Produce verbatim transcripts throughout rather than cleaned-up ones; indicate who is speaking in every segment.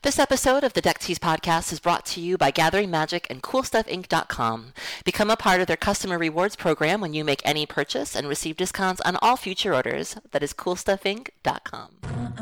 Speaker 1: This episode of the Deck Tease podcast is brought to you by Gathering Magic and Cool Stuff Inc dot com. Become a part of their customer rewards program when you make any purchase and receive discounts on all future orders. That is Cool Stuff Inc dot com.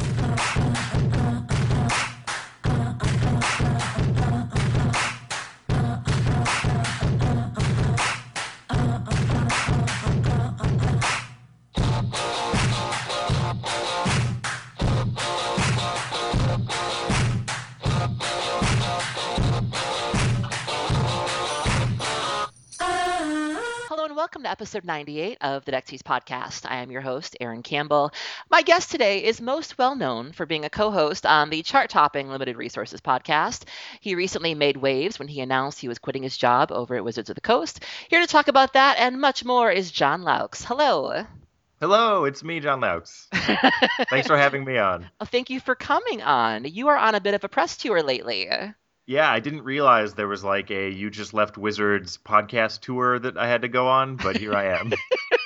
Speaker 1: Welcome to episode ninety-eight of the Deck Tease podcast. I am your host, Erin Campbell. My guest today is most well known for being a co-host on the chart-topping Limited Resources podcast. He recently made waves when he announced he was quitting his job over at Wizards of the Coast. Here to talk about that and much more is John Loucks. Hello.
Speaker 2: Hello, it's me, John Loucks. Thanks for having me on.
Speaker 1: Well, thank you for coming on. You are on a bit of a press tour lately.
Speaker 2: Yeah, I didn't realize there was like a You Just Left Wizards podcast tour that I had to go on, but here I am.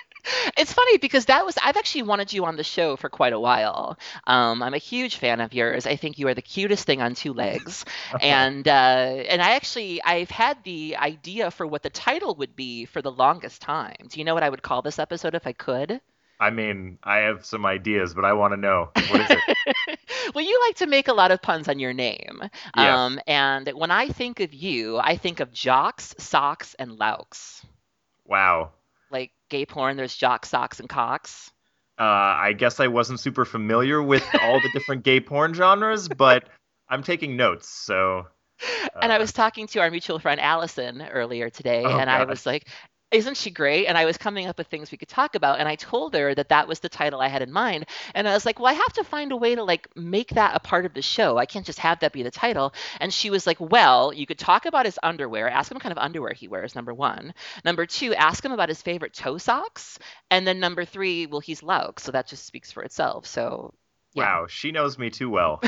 Speaker 1: It's funny because that was, I've actually wanted you on the show for quite a while. Um, I'm a huge fan of yours. I think you are the cutest thing on two legs. and uh, and I actually, I've had the idea for what the title would be for the longest time. Do you know what I would call this episode if I could?
Speaker 2: I mean, I have some ideas, but I want to know. What is it?
Speaker 1: Well, you like to make a lot of puns on your name.
Speaker 2: Yes.
Speaker 1: Um, and when I think of you, I think of jocks, socks, and loucks.
Speaker 2: Wow.
Speaker 1: Like gay porn, there's jocks, socks, and cocks.
Speaker 2: Uh, I guess I wasn't super familiar with all the different gay porn genres, but I'm taking notes, so... Uh...
Speaker 1: And I was talking to our mutual friend Allison earlier today,
Speaker 2: oh,
Speaker 1: and
Speaker 2: God.
Speaker 1: I was like... Isn't she great? And I was coming up with things we could talk about. And I told her that that was the title I had in mind. And I was like, well, I have to find a way to like make that a part of the show. I can't just have that be the title. And she was like, well, you could talk about his underwear. Ask him what kind of underwear he wears, number one. Number two, ask him about his favorite toe socks. And then number three, well, he's Loucks. So that just speaks for itself. So yeah.
Speaker 2: Wow, she knows me too well.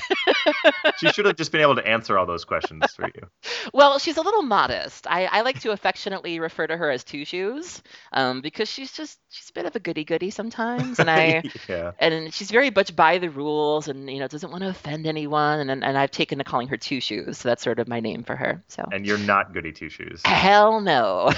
Speaker 2: She should have just been able to answer all those questions for you.
Speaker 1: Well, she's a little modest. I, I like to affectionately refer to her as Two Shoes, um, because she's just she's a bit of a goody goody sometimes, and I
Speaker 2: yeah.
Speaker 1: and she's very much by the rules, and you know doesn't want to offend anyone, and and I've taken to calling her Two Shoes, so that's sort of my name for her. So.
Speaker 2: And you're not Goody Two Shoes.
Speaker 1: Hell no.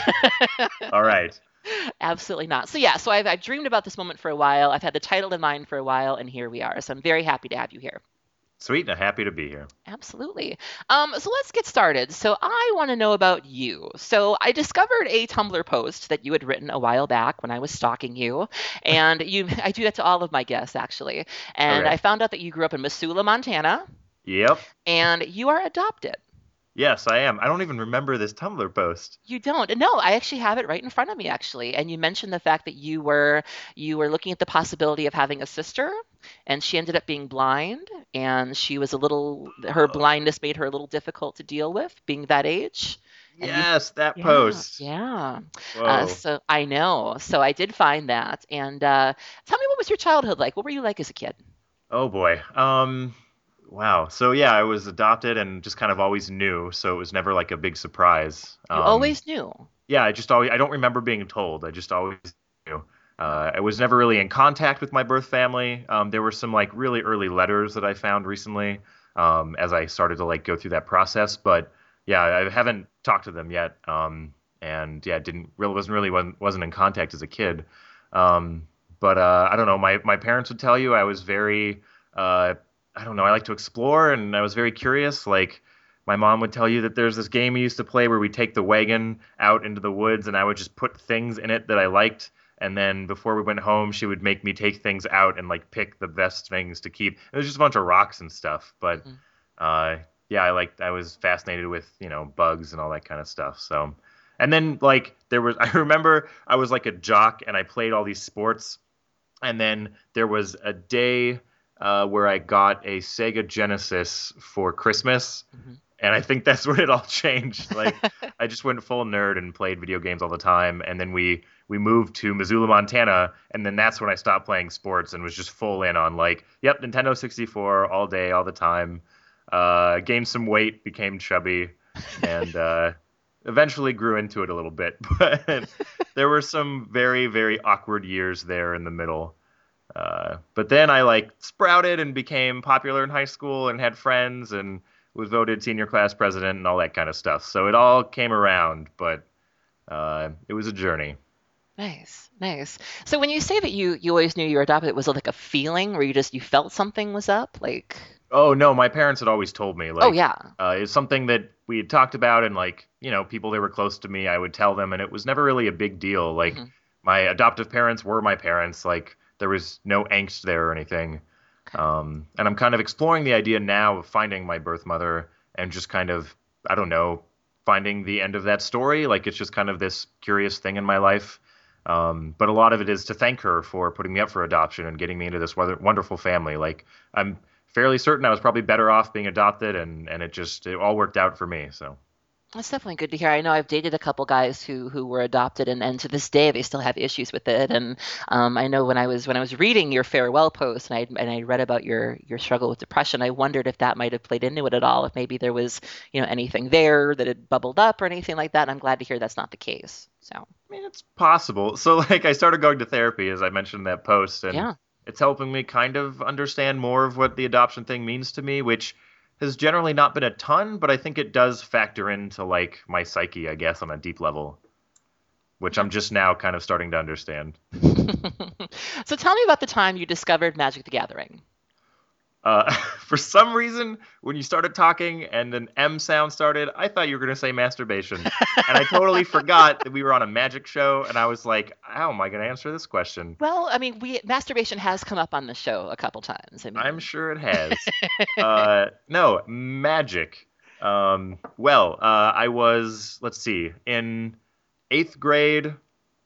Speaker 2: All right.
Speaker 1: Absolutely not. So yeah, so I've, I've dreamed about this moment for a while. I've had the title in mind for a while, and here we are. So I'm very happy to have you here.
Speaker 2: Sweet, and happy to be here.
Speaker 1: Absolutely. Um, so let's get started. So I want to know about you. So I discovered a Tumblr post that you had written a while back when I was stalking you, and you. I do that to all of my guests actually. And
Speaker 2: Okay.
Speaker 1: I found out that you grew up in Missoula, Montana.
Speaker 2: Yep.
Speaker 1: And you are adopted.
Speaker 2: Yes, I am. I don't even remember this Tumblr post.
Speaker 1: You don't? No, I actually have it right in front of me, actually. And you mentioned the fact that you were you were looking at the possibility of having a sister, and she ended up being blind, and she was a little, her blindness made her a little difficult to deal with, being that age. And you-
Speaker 2: Yes, that
Speaker 1: yeah,
Speaker 2: post.
Speaker 1: Yeah.
Speaker 2: Whoa.
Speaker 1: Uh, so I know. So I did find that. And uh, tell me, what was your childhood like? What were you like as a kid?
Speaker 2: Oh boy. Um, wow. So yeah, I was adopted and just kind of always knew, so it was never like a big surprise.
Speaker 1: You
Speaker 2: Um,
Speaker 1: always knew.
Speaker 2: Yeah, I just always, I don't remember being told. I just always knew. Uh, I was never really in contact with my birth family. Um, there were some like really early letters that I found recently, um, as I started to like go through that process. But yeah, I haven't talked to them yet. Um, and yeah, didn't really wasn't really wasn't, wasn't in contact as a kid. Um, but uh, I don't know. My my parents would tell you I was very uh, I don't know. I like to explore, and I was very curious. Like my mom would tell you that there's this game we used to play where we take the wagon out into the woods, and I would just put things in it that I liked. And then before we went home, she would make me take things out and like pick the best things to keep. It was just a bunch of rocks and stuff. But
Speaker 1: Mhm.
Speaker 2: uh, yeah, I liked. I was fascinated with you know bugs and all that kind of stuff. So, and then like there was, I remember I was like a jock and I played all these sports. And then there was a day uh, where I got a Sega Genesis for Christmas.
Speaker 1: Mhm.
Speaker 2: And I think that's when it all changed. Like I just went full nerd and played video games all the time. And then we we moved to Missoula, Montana, and then that's when I stopped playing sports and was just full in on like, yep, Nintendo sixty-four all day, all the time. Uh, gained some weight, became chubby, and uh, eventually grew into it a little bit. But there were some very, very awkward years there in the middle. Uh, but then I like sprouted and became popular in high school and had friends and was voted senior class president and all that kind of stuff. So it all came around, but uh, it was a journey.
Speaker 1: Nice, nice. So when you say that you you always knew you were adopted, was it like a feeling where you just you felt something was up? Like,
Speaker 2: Oh no, my parents had always told me
Speaker 1: oh
Speaker 2: like
Speaker 1: yeah.
Speaker 2: uh, it's something that we had talked about and like you know people that were close to me I would tell them and it was never really a big deal. Like
Speaker 1: Hmm.
Speaker 2: my adoptive parents were my parents. Like there was no angst there or anything.
Speaker 1: Okay.
Speaker 2: Um, and I'm kind of exploring the idea now of finding my birth mother and just kind of I don't know finding the end of that story. Like it's just kind of this curious thing in my life. Um, but a lot of it is to thank her for putting me up for adoption and getting me into this wonder- wonderful family. Like I'm fairly certain I was probably better off being adopted, and and it just it all worked out for me. So
Speaker 1: That's definitely good to hear. I know I've dated a couple guys who who were adopted, and, and to this day they still have issues with it. And um, I know when I was when I was reading your farewell post, and I and I read about your your struggle with depression, I wondered if that might have played into it at all. If maybe there was you know anything there that had bubbled up or anything like that. And I'm glad to hear that's not the case. So
Speaker 2: I mean, it's possible. So like I started going to therapy as I mentioned in that post, and
Speaker 1: yeah.
Speaker 2: it's helping me kind of understand more of what the adoption thing means to me, which has generally not been a ton, but I think it does factor into like my psyche, I guess, on a deep level, which I'm just now kind of starting to understand.
Speaker 1: So tell me about the time you discovered Magic the Gathering.
Speaker 2: Uh, for some reason, when you started talking and an M sound started, I thought you were going to say masturbation. And I totally forgot that we were on a magic show. And I was like, how am I going to answer this question?
Speaker 1: Well, I mean, we masturbation has come up on the show a couple times. I
Speaker 2: I'm
Speaker 1: mean,
Speaker 2: sure it has. Uh, no, magic. Um, well, uh, I was, let's see, in eighth grade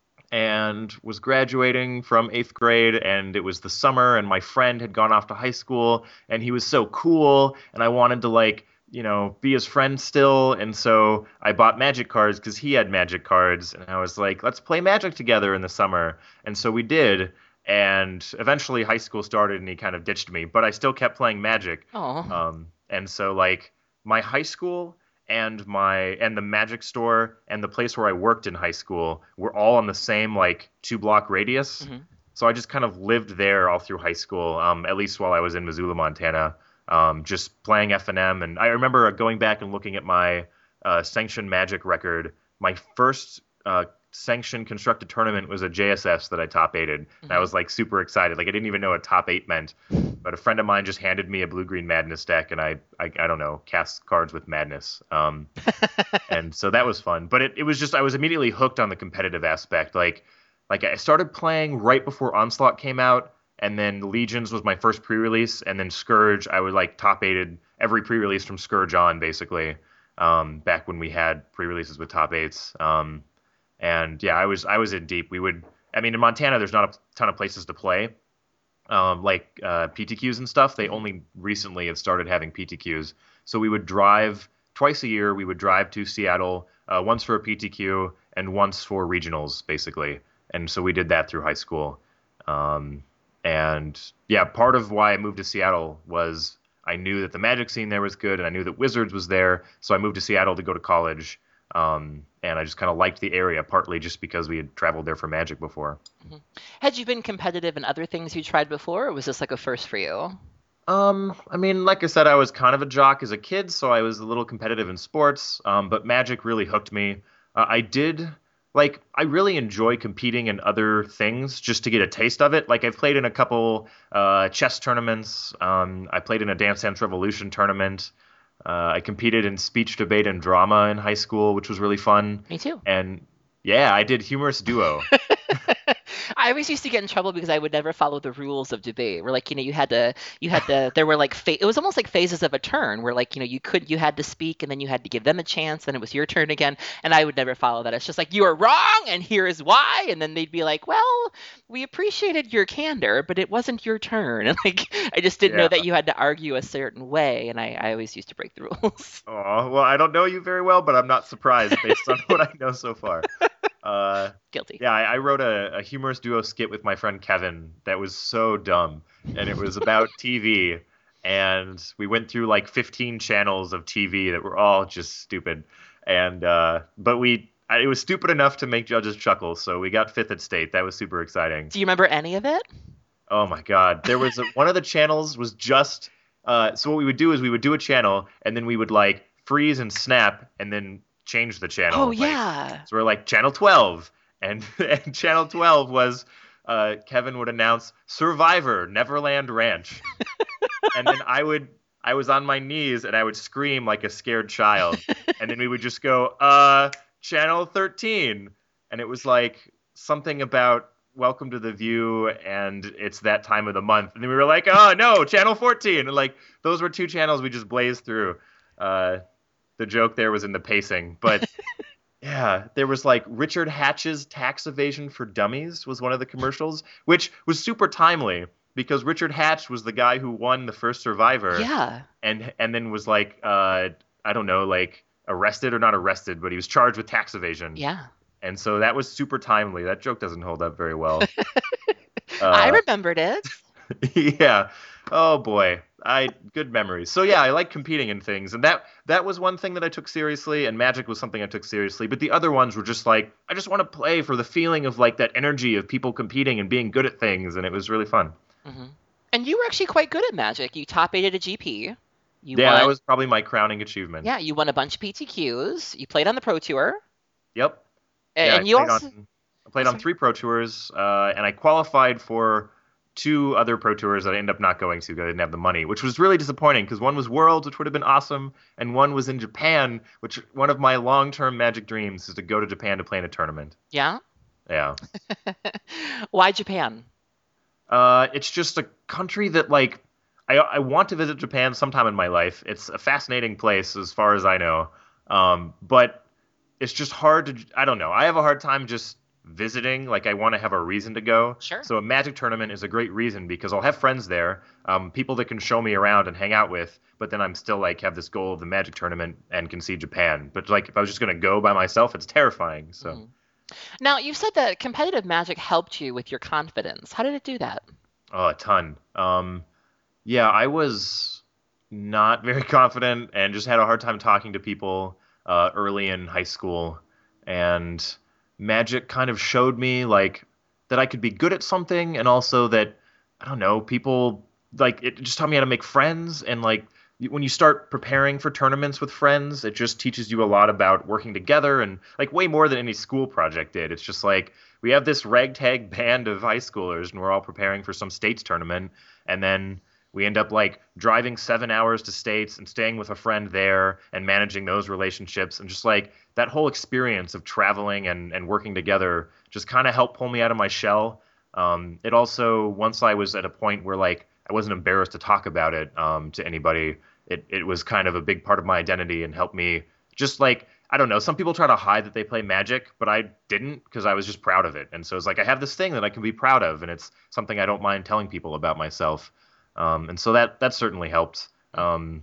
Speaker 2: and was graduating from eighth grade, and it was the summer, and my friend had gone off to high school, and he was so cool, and I wanted to like, you know, be his friend still, and so I bought magic cards because he had magic cards, and I was like, let's play magic together in the summer, and so we did, and eventually high school started, and he kind of ditched me, but I still kept playing magic,
Speaker 1: oh,
Speaker 2: um, and so like my high school and my and the magic store and the place where I worked in high school were all on the same like two block radius.
Speaker 1: hmm.
Speaker 2: So I just kind of lived there all through high school, um, at least while I was in Missoula, Montana, um, just playing F and M. And I remember going back and looking at my uh, sanctioned Magic record. My first uh, sanctioned constructed tournament was a J S S that I top eighted. And I
Speaker 1: Hmm.
Speaker 2: was like super excited. Like I didn't even know what top eight meant. But a friend of mine just handed me a blue green madness deck, and I, I, I don't know, cast cards with madness. Um, and so that was fun. But it, it was just I was immediately hooked on the competitive aspect. Like like I started playing right before Onslaught came out, and then Legions was my first pre-release, and then Scourge I would like top eighted every pre-release from Scourge on basically. Um, back when we had pre-releases with top eights. Um, and yeah, I was I was in deep. We would I mean in Montana there's not a ton of places to play. Um, like uh, P T Qs and stuff. They
Speaker 1: Hmm.
Speaker 2: only recently have started having P T Qs. So we would drive twice a year. We would drive to Seattle, uh, once for a P T Q and once for regionals, basically. And so we did that through high school. Um, and yeah, part of why I moved to Seattle was I knew that the Magic scene there was good, and I knew that Wizards was there. So I moved to Seattle to go to college. Um, and I just kind of liked the area, partly just because we had traveled there for Magic before.
Speaker 1: Hmm. Had you been competitive in other things you tried before, or was this like a first for you?
Speaker 2: Um, I mean, like I said, I was kind of a jock as a kid, so I was a little competitive in sports. Um, but Magic really hooked me. Uh, I did like I really enjoy competing in other things just to get a taste of it. Like I've played in a couple uh, chess tournaments. Um, I played in a Dance Dance Revolution tournament. Uh, I competed in speech, debate, and drama in high school, which was really fun.
Speaker 1: Me too.
Speaker 2: And yeah, I did humorous duo.
Speaker 1: I always used to get in trouble because I would never follow the rules of debate. Where like, you know, you had to, you had to, there were like, fa- it was almost like phases of a turn where like, you know, you could, you had to speak and then you had to give them a chance, then it was your turn again. And I would never follow that. It's just like, you are wrong and here is why. And then they'd be like, well, we appreciated your candor, but it wasn't your turn. And like, I just didn't know
Speaker 2: Yeah.
Speaker 1: that you had to argue a certain way. And I, I always used to break the rules.
Speaker 2: Oh, well, I don't know you very well, but I'm not surprised based on what I know so far. Uh,
Speaker 1: Guilty.
Speaker 2: yeah, I, I wrote a, a humorous duo skit with my friend Kevin that was so dumb, and it was about T V, and we went through like fifteen channels of T V that were all just stupid, and uh, but we I- it was stupid enough to make judges chuckle, so we got fifth at state. That was super exciting.
Speaker 1: Do you remember any of it?
Speaker 2: Oh my God. There was a, one of the channels was just uh so what we would do is we would do a channel and then we would like freeze and snap and then change the
Speaker 1: Oh
Speaker 2: channel. Like
Speaker 1: yeah.
Speaker 2: so we're like channel twelve and, and channel twelve was uh Kevin would announce Survivor Neverland Ranch. And then I would I was on my knees and I would scream like a scared child. And then we would just go, uh, channel thirteen. And it was like something about Welcome to the View and it's that time of the month. And then we were like, oh no, channel fourteen. And like those were two channels we just blazed through. Uh, the joke there was in the pacing. But yeah, there was like Richard Hatch's Tax Evasion for Dummies was one of the commercials, which was super timely because Richard Hatch was the guy who won the first Survivor
Speaker 1: Yeah.
Speaker 2: and and then was like uh I don't know, like arrested or not arrested, but he was charged with tax evasion.
Speaker 1: Yeah.
Speaker 2: And so that was super timely. That joke doesn't hold up very well.
Speaker 1: I
Speaker 2: Uh
Speaker 1: remembered it.
Speaker 2: yeah. Oh boy. I good memories. So yeah, I like competing in things, and that that was one thing that I took seriously, and Magic was something I took seriously. But the other ones were just like I just want to play for the feeling of like that energy of people competing and being good at things, and it was really fun.
Speaker 1: Hmm. And you were actually quite good at Magic. You top eight at a G P. You
Speaker 2: Yeah, that
Speaker 1: won.
Speaker 2: was probably my crowning achievement.
Speaker 1: Yeah, you won a bunch of P T Qs. You played on the Pro Tour,
Speaker 2: Yep.
Speaker 1: A-
Speaker 2: Yeah, I
Speaker 1: and you
Speaker 2: played
Speaker 1: also.
Speaker 2: on I played
Speaker 1: Oh,
Speaker 2: on
Speaker 1: sorry.
Speaker 2: three pro tours, uh, and I qualified for two other pro tours that I ended up not going to because I didn't have the money, which was really disappointing because one was Worlds, which would have been awesome, and one was in Japan, which one of my long-term Magic dreams is to go to Japan to play in a tournament.
Speaker 1: Yeah.
Speaker 2: Yeah.
Speaker 1: Why Japan?
Speaker 2: Uh, it's just a country that like I I want to visit Japan sometime in my life. It's a fascinating place as far as I know. Um, but it's just hard to I don't know. I have a hard time just visiting. Like I want to have a reason to go.
Speaker 1: Sure.
Speaker 2: So a Magic tournament is a great reason because I'll have friends there, um, people that can show me around and hang out with. But then I'm still like have this goal of the Magic tournament and can see Japan. But like if I was just gonna go by myself, it's terrifying. So.
Speaker 1: Hmm. Now, you said that competitive Magic helped you with your confidence. How did it do that?
Speaker 2: Oh, a ton. Um, yeah, I was not very confident and just had a hard time talking to people uh, early in high school. And Magic kind of showed me like that I could be good at something, and also that I don't know, people like it just taught me how to make friends. And like y- when you start preparing for tournaments with friends, it just teaches you a lot about working together and like way more than any school project did. It's just like we have this ragtag band of high schoolers and we're all preparing for some states tournament, and then we end up like driving seven hours to states and staying with a friend there and managing those relationships, and just like that whole experience of traveling and, and working together just kind of helped pull me out of my shell. Um, it also, once I was at a point where like I wasn't embarrassed to talk about it um, to anybody, it, it was kind of a big part of my identity and helped me just like I don't know. Some people try to hide that they play Magic, but I didn't because I was just proud of it. And so it's like I have this thing that I can be proud of, and it's something I don't mind telling people about myself. Um, and so that that certainly helped. Um,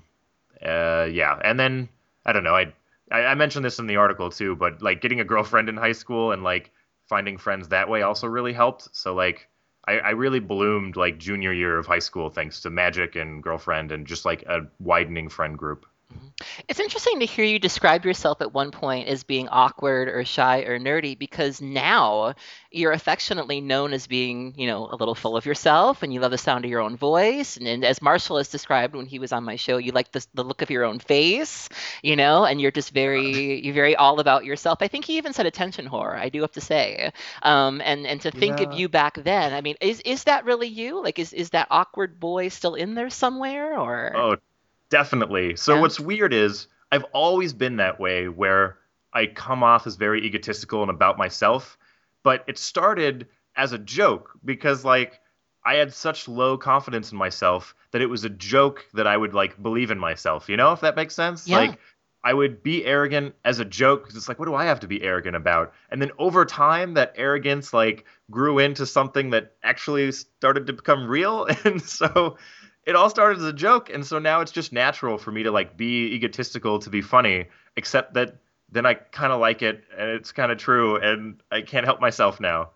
Speaker 2: uh, yeah, and then I don't know. I, I I mentioned this in the article too, but like getting a girlfriend in high school and like finding friends that way also really helped. So like I, I really bloomed like junior year of high school thanks to Magic and girlfriend and just like a widening friend group.
Speaker 1: Mhm. It's interesting to hear you describe yourself at one point as being awkward or shy or nerdy because now you're affectionately known as being, you know, a little full of yourself and you love the sound of your own voice. And, and as Marshall has described when he was on my show, you like the, the look of your own face, you know, and you're just very, you're very all about yourself. I think he even said attention whore, I do have to say. Um, and, and to think of
Speaker 2: Yeah.
Speaker 1: you back then, I mean, is, is that really you? Like, is, is that awkward boy still in there somewhere or?
Speaker 2: Oh, definitely. So
Speaker 1: Yeah.
Speaker 2: what's weird is I've always been that way where I come off as very egotistical and about myself, but it started as a joke because like I had such low confidence in myself that it was a joke that I would like believe in myself, you know, if that makes sense?
Speaker 1: Yeah.
Speaker 2: Like I would be arrogant as a joke because it's like, what do I have to be arrogant about? And then over time, that arrogance like grew into something that actually started to become real. And so it all started as a joke, and so now it's just natural for me to like be egotistical to be funny, except that then I kind of like it and it's kind of true and I can't help myself now.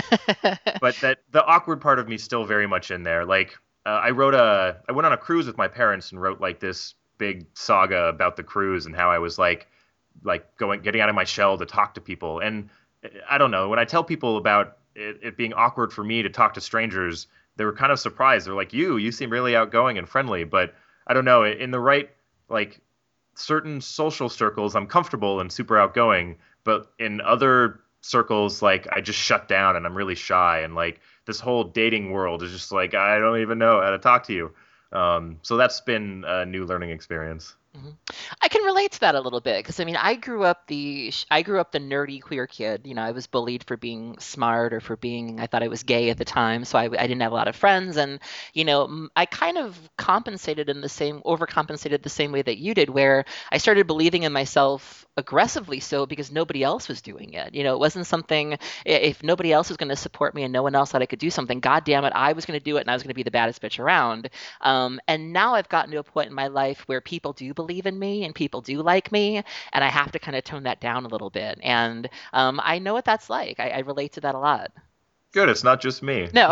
Speaker 2: But that the awkward part of me still very much in there. Like uh, I wrote a I went on a cruise with my parents and wrote like this big saga about the cruise and how I was like like going getting out of my shell to talk to people. And I don't know, when I tell people about it, it being awkward for me to talk to strangers, they were kind of surprised. They're like, you, you seem really outgoing and friendly, but I don't know, in the right, like, certain social circles, I'm comfortable and super outgoing, but in other circles, like, I just shut down and I'm really shy. And like this whole dating world is just like, I don't even know how to talk to you. Um, so that's been a new learning experience.
Speaker 1: Mhm. I can relate to that a little bit because I mean I grew up the sh- I grew up the nerdy queer kid. You know, I was bullied for being smart or for being I thought I was gay at the time, so I, I didn't have a lot of friends, and you know m- I kind of compensated in the same overcompensated the same way that you did, where I started believing in myself aggressively so because nobody else was doing it. You know, it wasn't something i- if nobody else was going to support me and no one else thought I could do something. God damn it, I was going to do it and I was going to be the baddest bitch around. Um, and now I've gotten to a point in my life where people do believe in me and people do like me, and I have to kind of tone that down a little bit. And um, I know what that's like. I, I relate to that a lot.
Speaker 2: Good, it's not just me.
Speaker 1: No,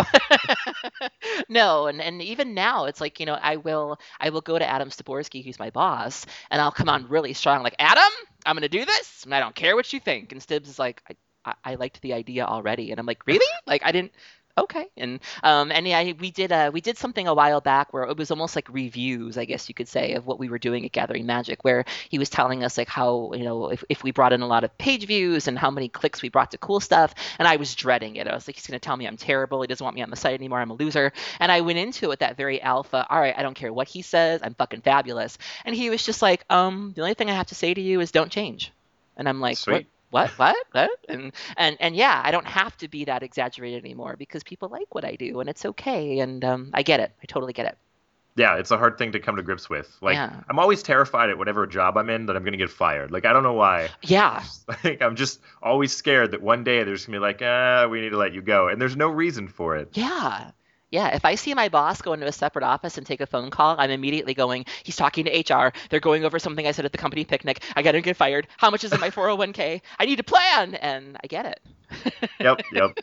Speaker 1: no, and and even now, it's like you know, I will I will go to Adam Staborski, who's my boss, and I'll come on really strong, like Adam, I'm gonna do this, and I don't care what you think. And Stibbs is like, I, I, I liked the idea already, and I'm like, really? Like I didn't. Okay, and um, and yeah, we did uh, we did something a while back where it was almost like reviews, I guess you could say, of what we were doing at Gathering Magic, where he was telling us like how you know if, if we brought in a lot of page views and how many clicks we brought to cool stuff, and I was dreading it. I was like, he's gonna tell me I'm terrible. He doesn't want me on the site anymore. I'm a loser. And I went into it with that very alpha. All right, I don't care what he says. I'm fucking fabulous. And he was just like, um, the only thing I have to say to you is don't change. And I'm like, what?
Speaker 2: Sweet.
Speaker 1: What? What? What? And and and yeah, I don't have to be that exaggerated anymore because people like what I do, and it's okay. And um, I get it. I totally get it.
Speaker 2: Yeah, it's a hard thing to come to grips with. Like,
Speaker 1: Yeah.
Speaker 2: I'm always terrified at whatever job I'm in that I'm going to get fired. Like, I don't know why.
Speaker 1: Yeah.
Speaker 2: Like, I'm just always scared that one day they're just going to be like, ah, we need to let you go. And there's no reason for it.
Speaker 1: Yeah. Yeah, if I see my boss go into a separate office and take a phone call, I'm immediately going, he's talking to H R. They're going over something I said at the company picnic. I got to get fired. How much is in my four oh one k? I need a plan. And I get it.
Speaker 2: Yep, yep.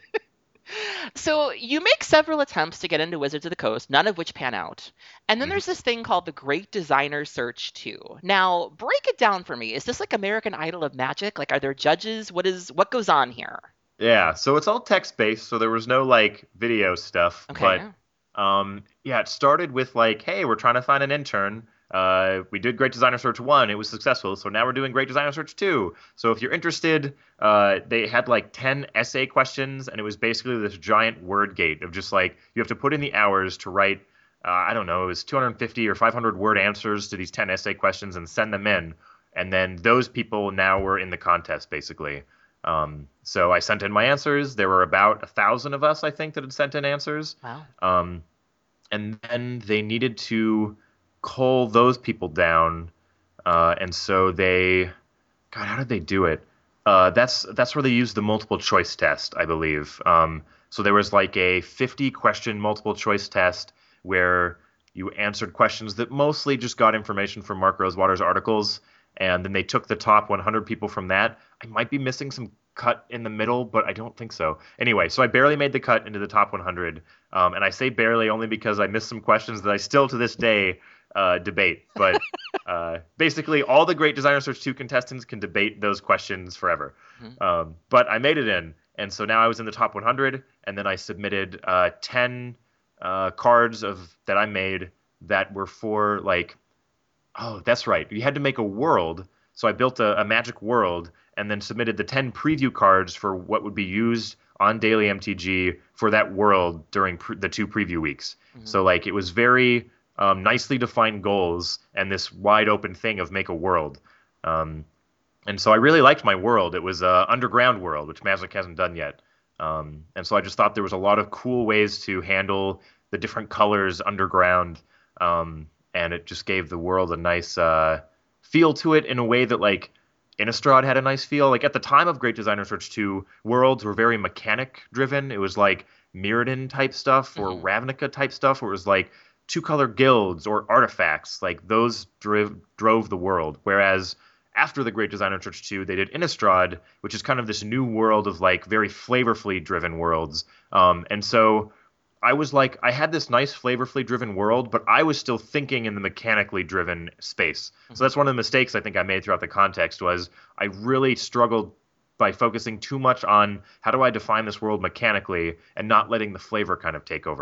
Speaker 1: So you make several attempts to get into Wizards of the Coast, none of which pan out. And then
Speaker 2: Mhm.
Speaker 1: there's this thing called the Great Designer Search two. Now, break it down for me. Is this like American Idol of Magic? Like, are there judges? What is what goes on here?
Speaker 2: Yeah, so it's all text-based, so there was no, like, video stuff. But,
Speaker 1: Okay.
Speaker 2: um, yeah, it started with, like, hey, we're trying to find an intern. Uh, we did Great Designer Search one. It was successful, so now we're doing Great Designer Search two. So if you're interested, uh, they had, like, ten essay questions, and it was basically this giant word gate of just, like, you have to put in the hours to write, uh, I don't know, it was two hundred fifty or five hundred word answers to these ten essay questions and send them in. And then those people now were in the contest, basically. Um, so I sent in my answers. There were about a thousand of us, I think, that had sent in answers.
Speaker 1: Wow.
Speaker 2: Um, and then they needed to cull those people down. Uh, and so they, God, how did they do it? Uh, that's that's where they used the multiple choice test, I believe. Um, so there was like a fifty question multiple choice test where you answered questions that mostly just got information from Mark Rosewater's articles, and then they took the top one hundred people from that. I might be missing some cut in the middle, but I don't think so. Anyway, so I barely made the cut into the top one hundred, um, and I say barely only because I missed some questions that I still to this day uh, debate. But uh, basically, all the Great Designer Search two contestants can debate those questions forever.
Speaker 1: Mhm.
Speaker 2: Um, but I made it in, and so now I was in the top one hundred, and then I submitted uh, ten uh, cards of that I made that were for like, oh, that's right. You had to make a world. So I built a, a magic world and then submitted the ten preview cards for what would be used on Daily M T G for that world during pre- the two preview weeks.
Speaker 1: Mhm.
Speaker 2: So like it was very um, nicely defined goals and this wide open thing of make a world. Um, and so I really liked my world. It was a underground world, which Magic hasn't done yet. Um, and so I just thought there was a lot of cool ways to handle the different colors underground. Um, and it just gave the world a nice uh, feel to it in a way that like Innistrad had a nice feel. Like at the time of Great Designer Search two, worlds were very mechanic driven. It was like Mirrodin type stuff or
Speaker 1: Mhm.
Speaker 2: Ravnica type stuff, where it was like two color guilds or artifacts. Like those drove drove the world. Whereas after the Great Designer Search two, they did Innistrad, which is kind of this new world of like very flavorfully driven worlds. Um, and so I was like, I had this nice flavorfully driven world, but I was still thinking in the mechanically driven space. So that's one of the mistakes I think I made throughout the context was I really struggled by focusing too much on how do I define this world mechanically and not letting the flavor kind of take over.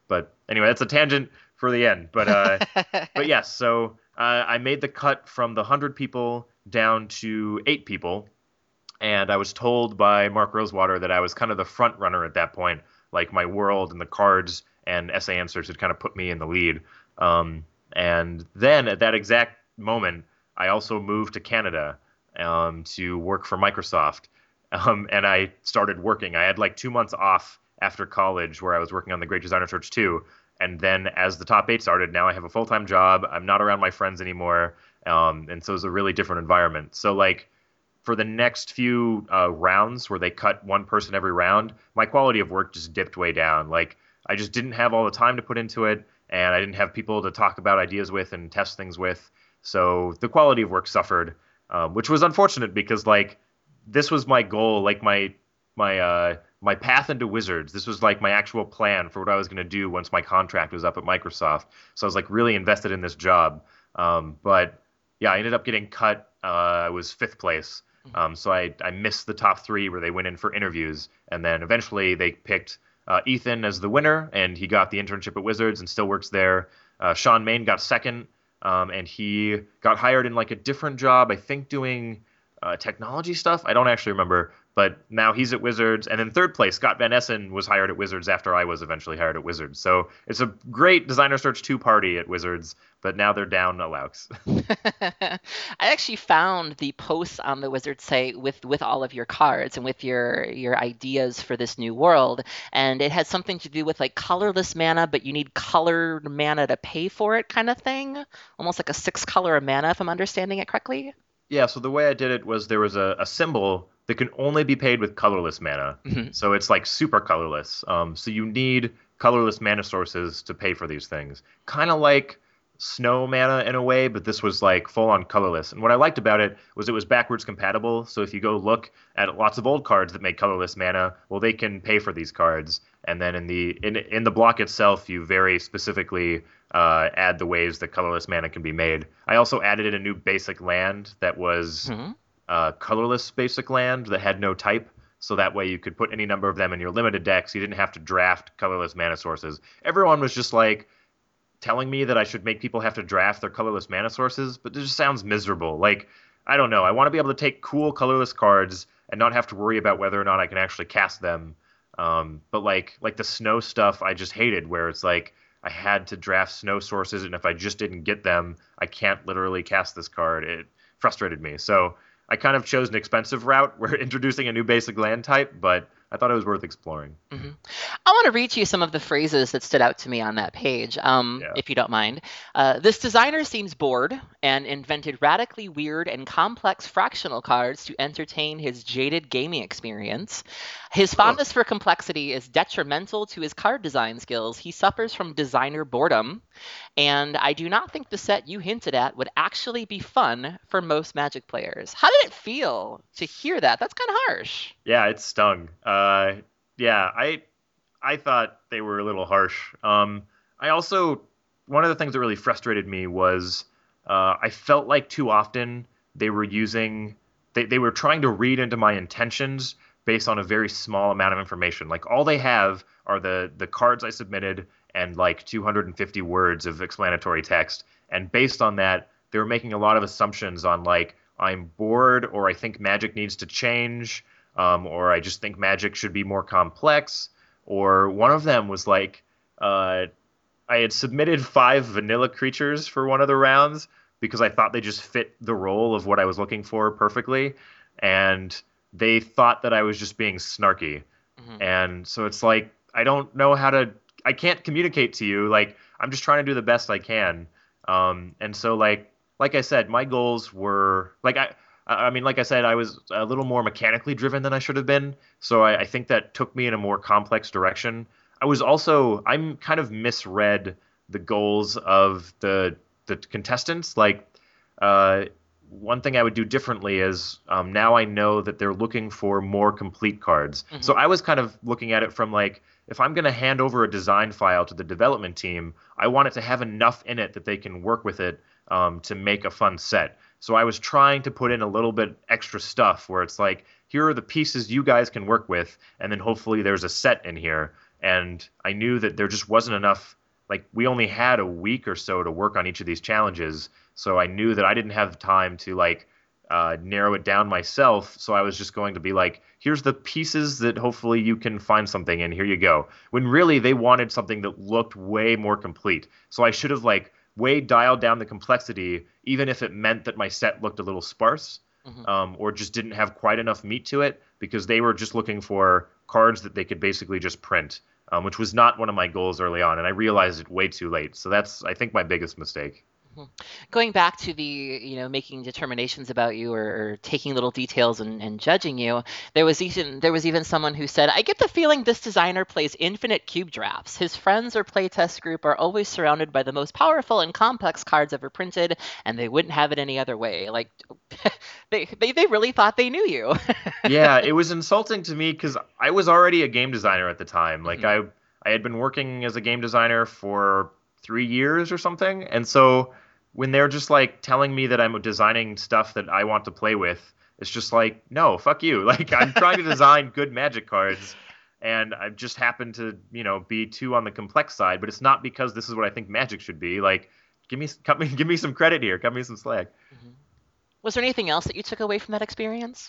Speaker 2: But anyway, that's a tangent for the end. But uh, but yes, so uh, I made the cut from the one hundred people down to eight people, and I was told by Mark Rosewater that I was kind of the front runner at that point. Like my world and the cards and essay answers had kind of put me in the lead. Um, and then at that exact moment, I also moved to Canada um, to work for Microsoft. Um, and I started working. I had like two months off after college where I was working on the Great Designer Search two. And then as the top eight started, now I have a full-time job. I'm not around my friends anymore. Um, and so it's a really different environment. So like for the next few uh, rounds where they cut one person every round, my quality of work just dipped way down. Like I just didn't have all the time to put into it, and I didn't have people to talk about ideas with and test things with. So the quality of work suffered, um, which was unfortunate because like this was my goal, like my my uh, my path into Wizards. This was like my actual plan for what I was going to do once my contract was up at Microsoft. So I was like really invested in this job. Um, but yeah, I ended up getting cut. Uh, I was fifth place. Um, so I, I missed the top three where they went in for interviews. And then eventually they picked uh, Ethan as the winner, and he got the internship at Wizards and still works there. Uh, Sean Main got second, um, and he got hired in like a different job, I think doing uh, technology stuff. I don't actually remember. But now he's at Wizards. And then third place, Scott Van Essen was hired at Wizards after I was eventually hired at Wizards. So it's a great Designer Search two party at Wizards, but now they're down a Laux.
Speaker 1: I actually found the posts on the Wizard site with with all of your cards and with your your ideas for this new world, and it had something to do with like colorless mana, but you need colored mana to pay for it, kind of thing, almost like a six color mana, if I'm understanding it correctly.
Speaker 2: Yeah, so the way I did it was there was a, a symbol that can only be paid with colorless mana.
Speaker 1: Mm-hmm.
Speaker 2: So it's like super colorless. Um, so you need colorless mana sources to pay for these things. Kind of like snow mana in a way, but this was like full on colorless. And what I liked about it was it was backwards compatible. So if you go look at lots of old cards that make colorless mana, well, they can pay for these cards. And then in the in in the block itself, you very specifically uh, add the ways that colorless mana can be made. I also added in a new basic land that was
Speaker 1: Mm-hmm.
Speaker 2: uh, colorless basic land that had no type. So that way you could put any number of them in your limited decks. You didn't have to draft colorless mana sources. Everyone was just like telling me that I should make people have to draft their colorless mana sources, but it just sounds miserable. Like, I don't know. I want to be able to take cool colorless cards and not have to worry about whether or not I can actually cast them. Um, but like like the snow stuff, I just hated, where it's like I had to draft snow sources, and if I just didn't get them, I can't literally cast this card. It frustrated me. So I kind of chose an expensive route. We're introducing a new basic land type, but I thought it was worth exploring.
Speaker 1: Mm-hmm. I want to read to you some of the phrases that stood out to me on that page, um,
Speaker 2: Yeah.
Speaker 1: if you don't mind. Uh, this designer seems bored and invented radically weird and complex fractional cards to entertain his jaded gaming experience. His fondness for complexity is detrimental to his card design skills. He suffers from designer boredom, and I do not think the set you hinted at would actually be fun for most Magic players. How did it feel to hear that? That's kind of harsh.
Speaker 2: Yeah, it stung. Uh, yeah, I I thought they were a little harsh. Um, I also, one of the things that really frustrated me was uh, I felt like too often they were using, they, they were trying to read into my intentions based on a very small amount of information. Like all they have are the the cards I submitted and like two hundred fifty words of explanatory text. And based on that, they were making a lot of assumptions on like, I'm bored, or I think Magic needs to change, um, or I just think Magic should be more complex. Or one of them was like, uh, I had submitted five vanilla creatures for one of the rounds because I thought they just fit the role of what I was looking for perfectly. And they thought that I was just being snarky.
Speaker 1: Mhm.
Speaker 2: And so it's like, I don't know how to, I can't communicate to you. Like, I'm just trying to do the best I can. Um, and so like, like I said, my goals were like, I, I mean, like I said, I was a little more mechanically driven than I should have been. So I, I think that took me in a more complex direction. I was also, I'm kind of misread the goals of the the contestants. Like, uh, one thing I would do differently is um, now I know that they're looking for more complete cards.
Speaker 1: Mhm.
Speaker 2: So I was kind of looking at it from like, if I'm going to hand over a design file to the development team, I want it to have enough in it that they can work with it um, to make a fun set. So I was trying to put in a little bit extra stuff where it's like, here are the pieces you guys can work with, and then hopefully there's a set in here. and I knew that there just wasn't enough. Like we only had a week or so to work on each of these challenges, so I knew that I didn't have time to like uh, narrow it down myself. So I was just going to be like, here's the pieces that hopefully you can find something in. Here you go. When really they wanted something that looked way more complete. So I should have like way dialed down the complexity, even if it meant that my set looked a little sparse,
Speaker 1: Hmm.
Speaker 2: um, or just didn't have quite enough meat to it, because they were just looking for cards that they could basically just print, um, which was not one of my goals early on, and I realized it way too late. So that's, I think, my biggest mistake.
Speaker 1: Mhm. Going back to the, you know, making determinations about you, or, or taking little details and, and judging you, there was even there was even someone who said, "I get the feeling this designer plays infinite cube drafts. His friends or playtest group are always surrounded by the most powerful and complex cards ever printed, and they wouldn't have it any other way." Like, they, they they really thought they knew you.
Speaker 2: Yeah, it was insulting to me because I was already a game designer at the time. Like
Speaker 1: Mhm.
Speaker 2: I I had been working as a game designer for three years or something, and so when they're just like telling me that I'm designing stuff that I want to play with, it's just like, no, fuck you. Like I'm trying to design good Magic cards, and I just happen to, you know, be too on the complex side. But it's not because this is what I think Magic should be. Like, give me cut me give me some credit here. Cut me some slack.
Speaker 1: Mhm. Was there anything else that you took away from that experience?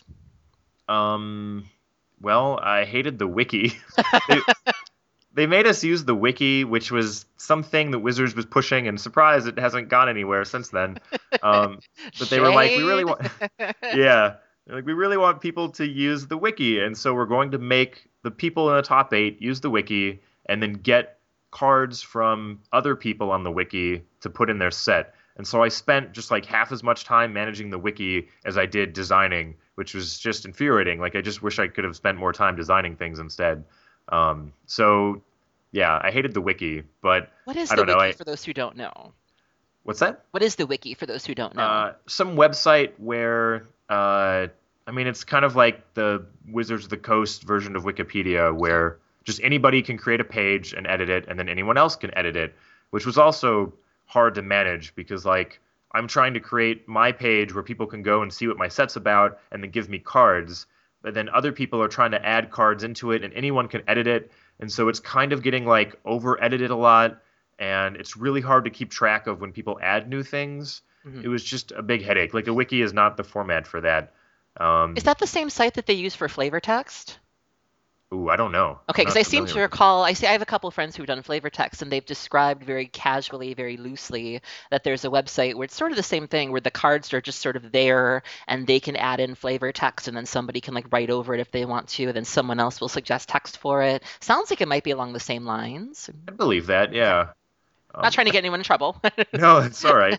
Speaker 2: Um, well, I hated the wiki. They, they made us use the wiki, which was something that Wizards was pushing, and surprise, it hasn't gone anywhere since then. Um, but they were like, we really
Speaker 1: Shade.
Speaker 2: want, yeah, they're like we really want people to use the wiki, and so we're going to make the people in the top eight use the wiki, and then get cards from other people on the wiki to put in their set. And so I spent just like half as much time managing the wiki as I did designing, which was just infuriating. Like I just wish I could have spent more time designing things instead. Um, so yeah, I hated the wiki, but
Speaker 1: What is
Speaker 2: I
Speaker 1: the
Speaker 2: don't know.
Speaker 1: wiki
Speaker 2: I
Speaker 1: for those who don't know?
Speaker 2: What's that?
Speaker 1: What is the wiki for those who don't know?
Speaker 2: Uh, some website where uh, I mean, it's kind of like the Wizards of the Coast version of Wikipedia,
Speaker 1: Okay.
Speaker 2: where just anybody can create a page and edit it, and then anyone else can edit it, which was also hard to manage because like I'm trying to create my page where people can go and see what my set's about and then give me cards, but then other people are trying to add cards into it, and anyone can edit it, and so it's kind of getting like over edited a lot, and it's really hard to keep track of when people add new things.
Speaker 1: Mhm.
Speaker 2: It was just a big headache. Like a wiki is not the format for that.
Speaker 1: Is
Speaker 2: Um,
Speaker 1: that the same site that they use for flavor text?
Speaker 2: ooh, I don't know.
Speaker 1: Okay,
Speaker 2: I'm
Speaker 1: because I
Speaker 2: not
Speaker 1: seem
Speaker 2: familiar
Speaker 1: to
Speaker 2: with it.
Speaker 1: recall, I see I have a couple friends who've done flavor text, and they've described very casually, very loosely, that there's a website where it's sort of the same thing, where the cards are just sort of there, and they can add in flavor text, and then somebody can like write over it if they want to, then someone else will suggest text for it. Sounds like it might be along the same lines.
Speaker 2: I believe that.
Speaker 1: Okay.
Speaker 2: Yeah.
Speaker 1: Not
Speaker 2: Um,
Speaker 1: trying to get anyone in trouble.
Speaker 2: no, it's all right.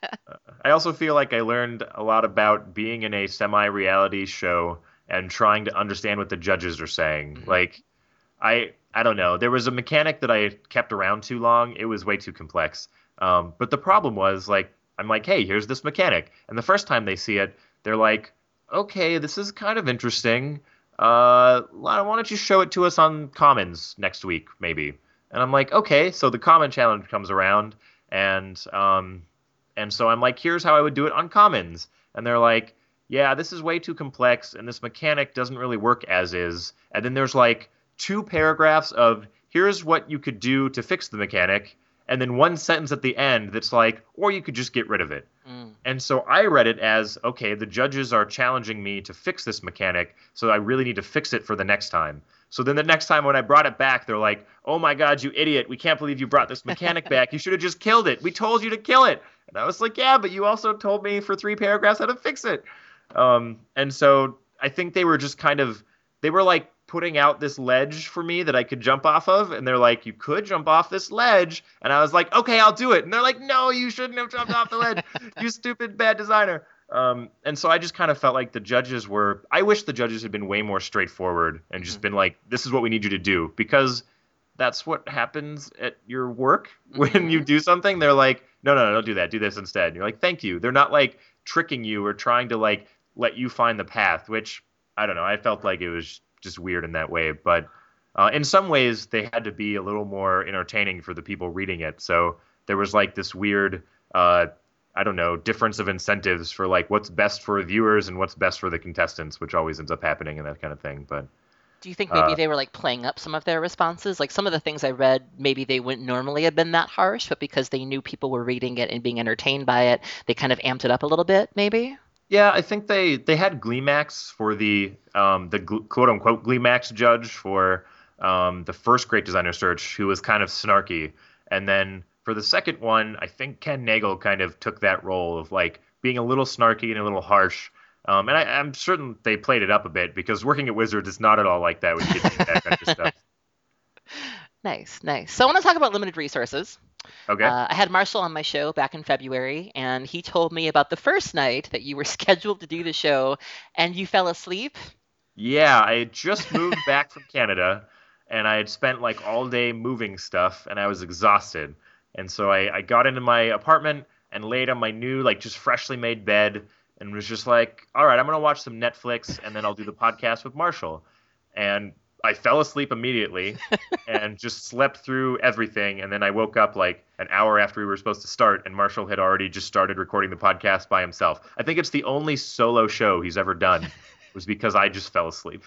Speaker 2: I also feel like I learned a lot about being in a semi-reality show and trying to understand what the judges are saying.
Speaker 1: Mhm.
Speaker 2: Like, I I don't know. There was a mechanic that I kept around too long. It was way too complex. Um, but the problem was like I'm like, hey, here's this mechanic, and the first time they see it, they're like, okay, this is kind of interesting. Uh, why don't you show it to us on Commons next week, maybe? And I'm like, okay. So the Common Challenge comes around, and um, and so I'm like, here's how I would do it on Commons, and they're like, yeah, this is way too complex, and this mechanic doesn't really work as is. And then there's like two paragraphs of here's what you could do to fix the mechanic, and then one sentence at the end that's like, or you could just get rid of it.
Speaker 1: Mm.
Speaker 2: And so I read it as, okay, the judges are challenging me to fix this mechanic, so I really need to fix it for the next time. So then the next time when I brought it back, they're like, oh my God, you idiot. We can't believe you brought this mechanic back. You should have just killed it. We told you to kill it. And I was like, yeah, but you also told me for three paragraphs how to fix it. Um, and so I think they were just kind of, they were like putting out this ledge for me that I could jump off of. And they're like, you could jump off this ledge. And I was like, okay, I'll do it. And they're like, no, you shouldn't have jumped off the ledge. You stupid bad designer. Um, and so I just kind of felt like the judges were, I wish the judges had been way more straightforward and just
Speaker 1: Mhm.
Speaker 2: been like, this is what we need you to do. Because that's what happens at your work when you
Speaker 1: Mhm.
Speaker 2: do something. They're like, no, no, no, don't do that. Do this instead. And you're like, thank you. They're not like tricking you or trying to like let you find the path, which I don't know. I felt like it was just weird in that way. But uh, in some ways, they had to be a little more entertaining for the people reading it. So there was like this weird, uh, I don't know, difference of incentives for like what's best for viewers and what's best for the contestants, which always ends up happening and that kind of thing. But
Speaker 1: Do you think maybe
Speaker 2: Uh,
Speaker 1: they were like playing up some of their responses? Like some of the things I read, maybe they wouldn't normally have been that harsh, but because they knew people were reading it and being entertained by it, they kind of amped it up a little bit, maybe?
Speaker 2: yeah, I think they they had Gleemax for the um, the gl- quote unquote Gleemax judge for um, the first Great Designer Search, who was kind of snarky, and then for the second one, I think Ken Nagel kind of took that role of like being a little snarky and a little harsh. Um, and I, I'm certain they played it up a bit because working at Wizards is not at all like that when you get feedback on your stuff.
Speaker 1: Nice, nice. So I want to talk about limited resources.
Speaker 2: Okay.
Speaker 1: Uh, I had Marshall on my show back in February, and he told me about the first night that you were scheduled to do the show and you fell asleep.
Speaker 2: Yeah, I had just moved back from Canada, and I had spent like all day moving stuff, and I was exhausted. And so I, I got into my apartment and laid on my new, like, just freshly made bed, and was just like, all right, I'm gonna watch some Netflix, and then I'll do the podcast with Marshall. And I fell asleep immediately, and just slept through everything. And then I woke up like an hour after we were supposed to start, and Marshall had already just started recording the podcast by himself. I think it's the only solo show he's ever done was because I just fell asleep.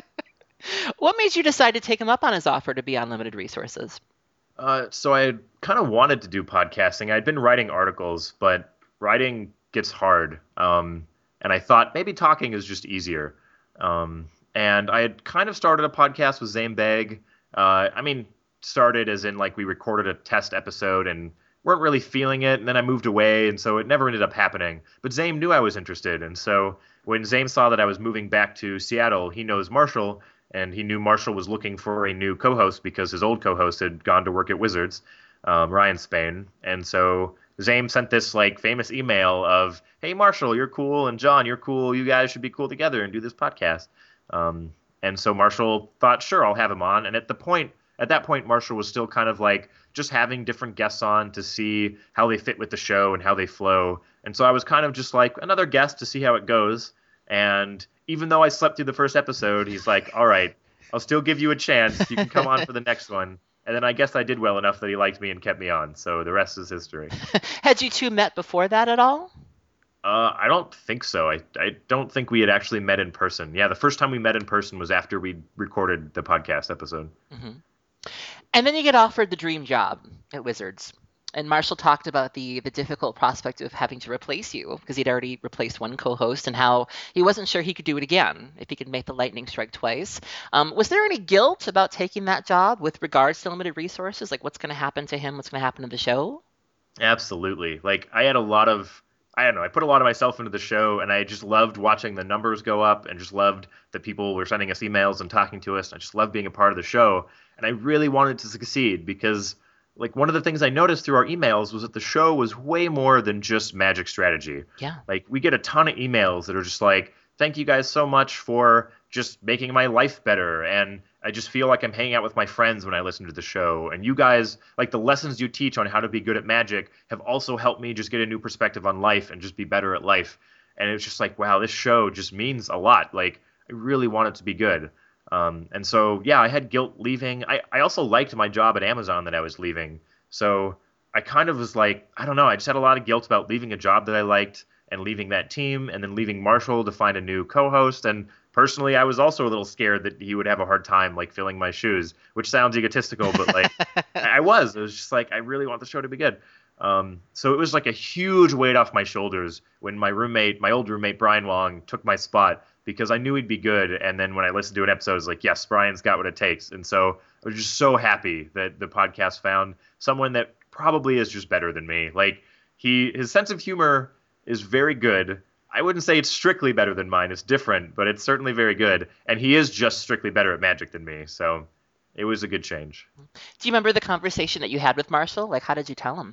Speaker 1: What made you decide to take him up on his offer to be on limited resources?
Speaker 2: Uh, so I had kind of wanted to do podcasting. I'd been writing articles, but writing gets hard. Um, and I thought maybe talking is just easier. Um, and I had kind of started a podcast with Zane Begg. Uh, I mean, started as in like we recorded a test episode and weren't really feeling it. And then I moved away, and so it never ended up happening. But Zane knew I was interested. And so when Zane saw that I was moving back to Seattle, he knows Marshall, and he knew Marshall was looking for a new co-host because his old co-host had gone to work at Wizards, um, Ryan Spain. And so Zane sent this like famous email of, "Hey Marshall, you're cool, and John, you're cool. You guys should be cool together and do this podcast." Um, and so Marshall thought, "Sure, I'll have him on." And at the point, at that point, Marshall was still kind of like just having different guests on to see how they fit with the show and how they flow. And so I was kind of just like another guest to see how it goes. And even though I slept through the first episode, he's like, "All right, I'll still give you a chance. You can come on for the next one." And then I guess I did well enough that he liked me and kept me on. So the rest is history.
Speaker 1: Had you two met before that at all?
Speaker 2: Uh, I don't think so. I, I don't think we had actually met in person. Yeah, the first time we met in person was after we recorded the podcast episode.
Speaker 1: Hmm. And then you get offered the dream job at Wizards. And Marshall talked about the the difficult prospect of having to replace you because he'd already replaced one co-host and how he wasn't sure he could do it again if he could make the lightning strike twice. Um, was there any guilt about taking that job with regards to limited resources? Like what's going to happen to him? What's going to happen to the show?
Speaker 2: Absolutely. Like I had a lot of I don't know, I put a lot of myself into the show, and I just loved watching the numbers go up and just loved that people were sending us emails and talking to us. I just loved being a part of the show. And I really wanted to succeed because like one of the things I noticed through our emails was that the show was way more than just Magic strategy.
Speaker 1: Yeah.
Speaker 2: Like we get a ton of emails that are just like, "Thank you guys so much for just making my life better, and I just feel like I'm hanging out with my friends when I listen to the show. And you guys, like the lessons you teach on how to be good at Magic have also helped me just get a new perspective on life and just be better at life." And it was just like, wow, this show just means a lot. Like I really want it to be good. Um, and so, yeah, I had guilt leaving. I, I also liked my job at Amazon that I was leaving. So I kind of was like, I don't know, I just had a lot of guilt about leaving a job that I liked and leaving that team and then leaving Marshall to find a new co-host. And personally, I was also a little scared that he would have a hard time like filling my shoes, which sounds egotistical, but like I was. It was just like, I really want the show to be good. Um, so it was like a huge weight off my shoulders when my roommate, my old roommate, Brian Wong, took my spot because I knew he'd be good. And then when I listened to an episode, I was like, yes, Brian's got what it takes. And so I was just so happy that the podcast found someone that probably is just better than me. Like he, his sense of humor is very good. I wouldn't say it's strictly better than mine. It's different, but it's certainly very good. And he is just strictly better at Magic than me. So it was a good change.
Speaker 1: Do you remember the conversation that you had with Marshall? Like, how did you tell him?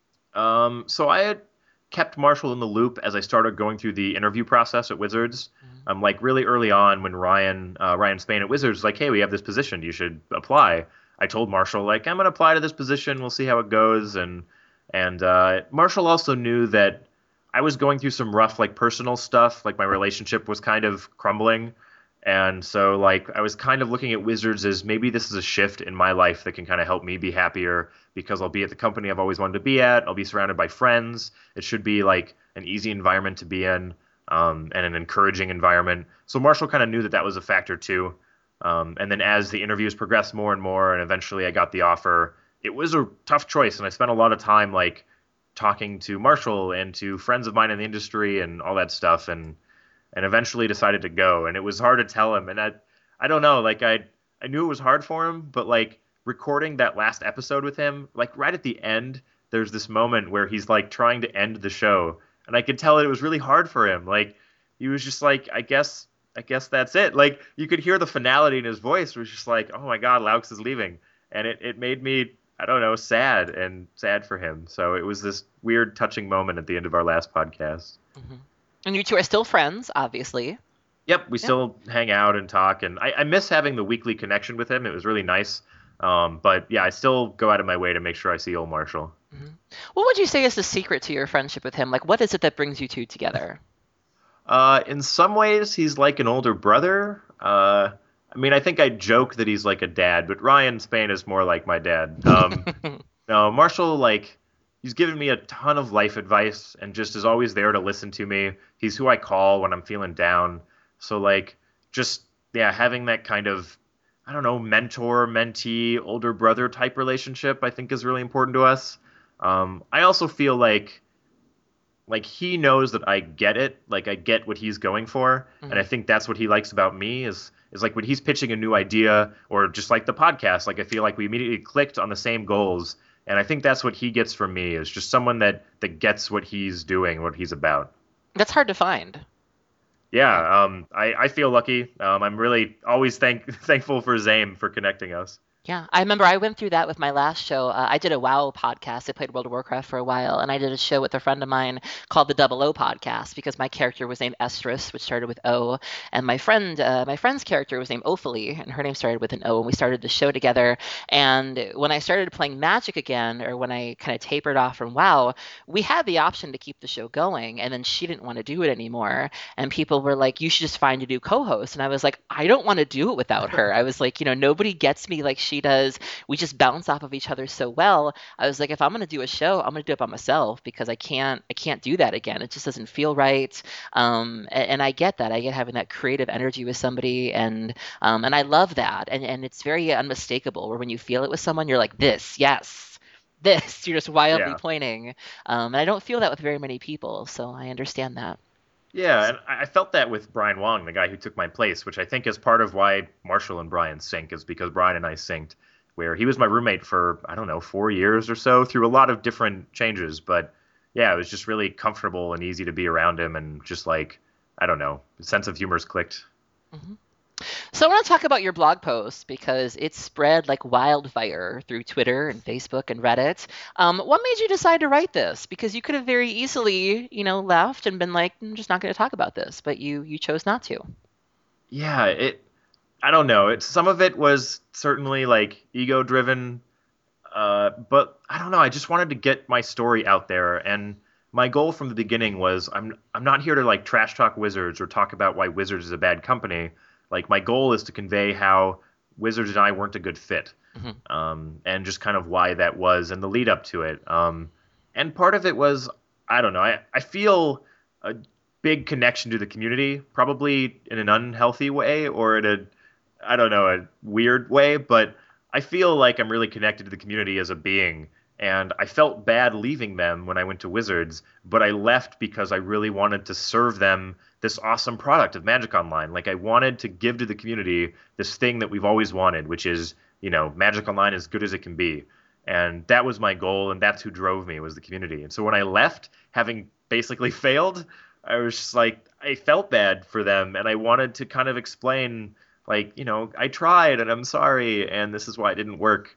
Speaker 2: Um, so I had kept Marshall in the loop as I started going through the interview process at Wizards.
Speaker 1: Mm-hmm.
Speaker 2: Um, like really early on when Ryan, uh, Ryan Spain at Wizards was like, "Hey, we have this position. You should apply." I told Marshall, like, "I'm going to apply to this position. We'll see how it goes." And, and, uh, Marshall also knew that I was going through some rough, like, personal stuff. Like, my relationship was kind of crumbling. And so, like, I was kind of looking at Wizards as maybe this is a shift in my life that can kind of help me be happier because I'll be at the company I've always wanted to be at. I'll be surrounded by friends. It should be, like, an easy environment to be in, um, and an encouraging environment. So Marshall kind of knew that that was a factor, too. Um, and then as the interviews progressed more and more, and eventually I got the offer, it was a tough choice, and I spent a lot of time like talking to Marshall and to friends of mine in the industry and all that stuff, and and eventually decided to go. And it was hard to tell him, and I I don't know, like I I knew it was hard for him, but like recording that last episode with him, like right at the end, there's this moment where he's like trying to end the show, and I could tell it was really hard for him. Like he was just like, I guess I guess that's it. Like you could hear the finality in his voice. It was just like, oh my God, Laux is leaving, and it it made me, I don't know, sad and sad for him. So it was this weird, touching moment at the end of our last podcast.
Speaker 1: Hmm. And you two are still friends, obviously.
Speaker 2: Yep, we
Speaker 1: Yeah.
Speaker 2: still hang out and talk, and I, I miss having the weekly connection with him. It was really nice. Um, but yeah, I still go out of my way to make sure I see old Marshall.
Speaker 1: Hmm. What would you say is the secret to your friendship with him? Like, what is it that brings you two together?
Speaker 2: Uh, in some ways, he's like an older brother. Uh, I mean, I think I joke that he's like a dad, but Ryan Spain is more like my dad. Um, no, Marshall, like, he's given me a ton of life advice and just is always there to listen to me. He's who I call when I'm feeling down. So, like, just, yeah, having that kind of, I don't know, mentor, mentee, older brother type relationship, I think is really important to us. Um, I also feel like, like he knows that I get it, like I get what he's going for, and I
Speaker 1: Hmm.
Speaker 2: think that's what he likes about me is is like when he's pitching a new idea or just like the podcast, like I feel like we immediately clicked on the same goals, and I think that's what he gets from me is just someone that that gets what he's doing, what he's about.
Speaker 1: That's hard to find.
Speaker 2: Yeah, um, I I feel lucky. Um, I'm really always thank thankful for Zame for connecting us.
Speaker 1: Yeah, I remember I went through that with my last show. Uh, I did a WoW podcast. I played World of Warcraft for a while, and I did a show with a friend of mine called the Double O Podcast because my character was named Estrus, which started with O, and my friend, uh, my friend's character was named Ophalie, and her name started with an O, and we started the show together. And when I started playing Magic again, or when I kind of tapered off from WoW, we had the option to keep the show going, and then she didn't want to do it anymore, and people were like, "You should just find a new co-host," and I was like, "I don't want to do it without her." I was like, you know, nobody gets me like she does. We just bounce off of each other so well. I was like, if I'm gonna do a show, I'm gonna do it by myself because I can't I can't do that again. It just doesn't feel right. Um, a- and, I get that. I get having that creative energy with somebody, and um, and I love that. And and it's very unmistakable. Where when you feel it with someone, you're like, this, yes. This, you're just wildly
Speaker 2: Yeah.
Speaker 1: pointing. Um, and I don't feel that with very many people, so I understand that.
Speaker 2: Yeah, and I I felt that with Brian Wong, the guy who took my place, which I think is part of why Marshall and Brian sync, is because Brian and I synced, where he was my roommate for, I don't know, four years or so through a lot of different changes. But yeah, it was just really comfortable and easy to be around him, and just like, I don't know, the sense of humor's clicked.
Speaker 1: Mhm. So I want to talk about your blog post because it spread like wildfire through Twitter and Facebook and Reddit. Um, what made you decide to write this? Because you could have very easily, you know, left and been like, I'm just not going to talk about this, but you you chose not to.
Speaker 2: Yeah, it, I don't know. It, some of it was certainly like ego driven. Uh, but I don't know. I just wanted to get my story out there, and my goal from the beginning was I'm I'm not here to like trash talk Wizards or talk about why Wizards is a bad company. Like my goal is to convey how Wizards and I weren't a good fit,
Speaker 1: Hmm.
Speaker 2: um, and just kind of why that was and the lead up to it. Um, and part of it was, I don't know. I I feel a big connection to the community, probably in an unhealthy way or in a, I don't know, a weird way, but I feel like I'm really connected to the community as a being. And I felt bad leaving them when I went to Wizards, but I left because I really wanted to serve them this awesome product of Magic Online. Like I wanted to give to the community this thing that we've always wanted, which is, you know, Magic Online as good as it can be. And that was my goal, and that's who drove me, was the community. And so when I left, having basically failed, I was just like, I felt bad for them, and I wanted to kind of explain, like, you know, I tried and I'm sorry, and this is why it didn't work.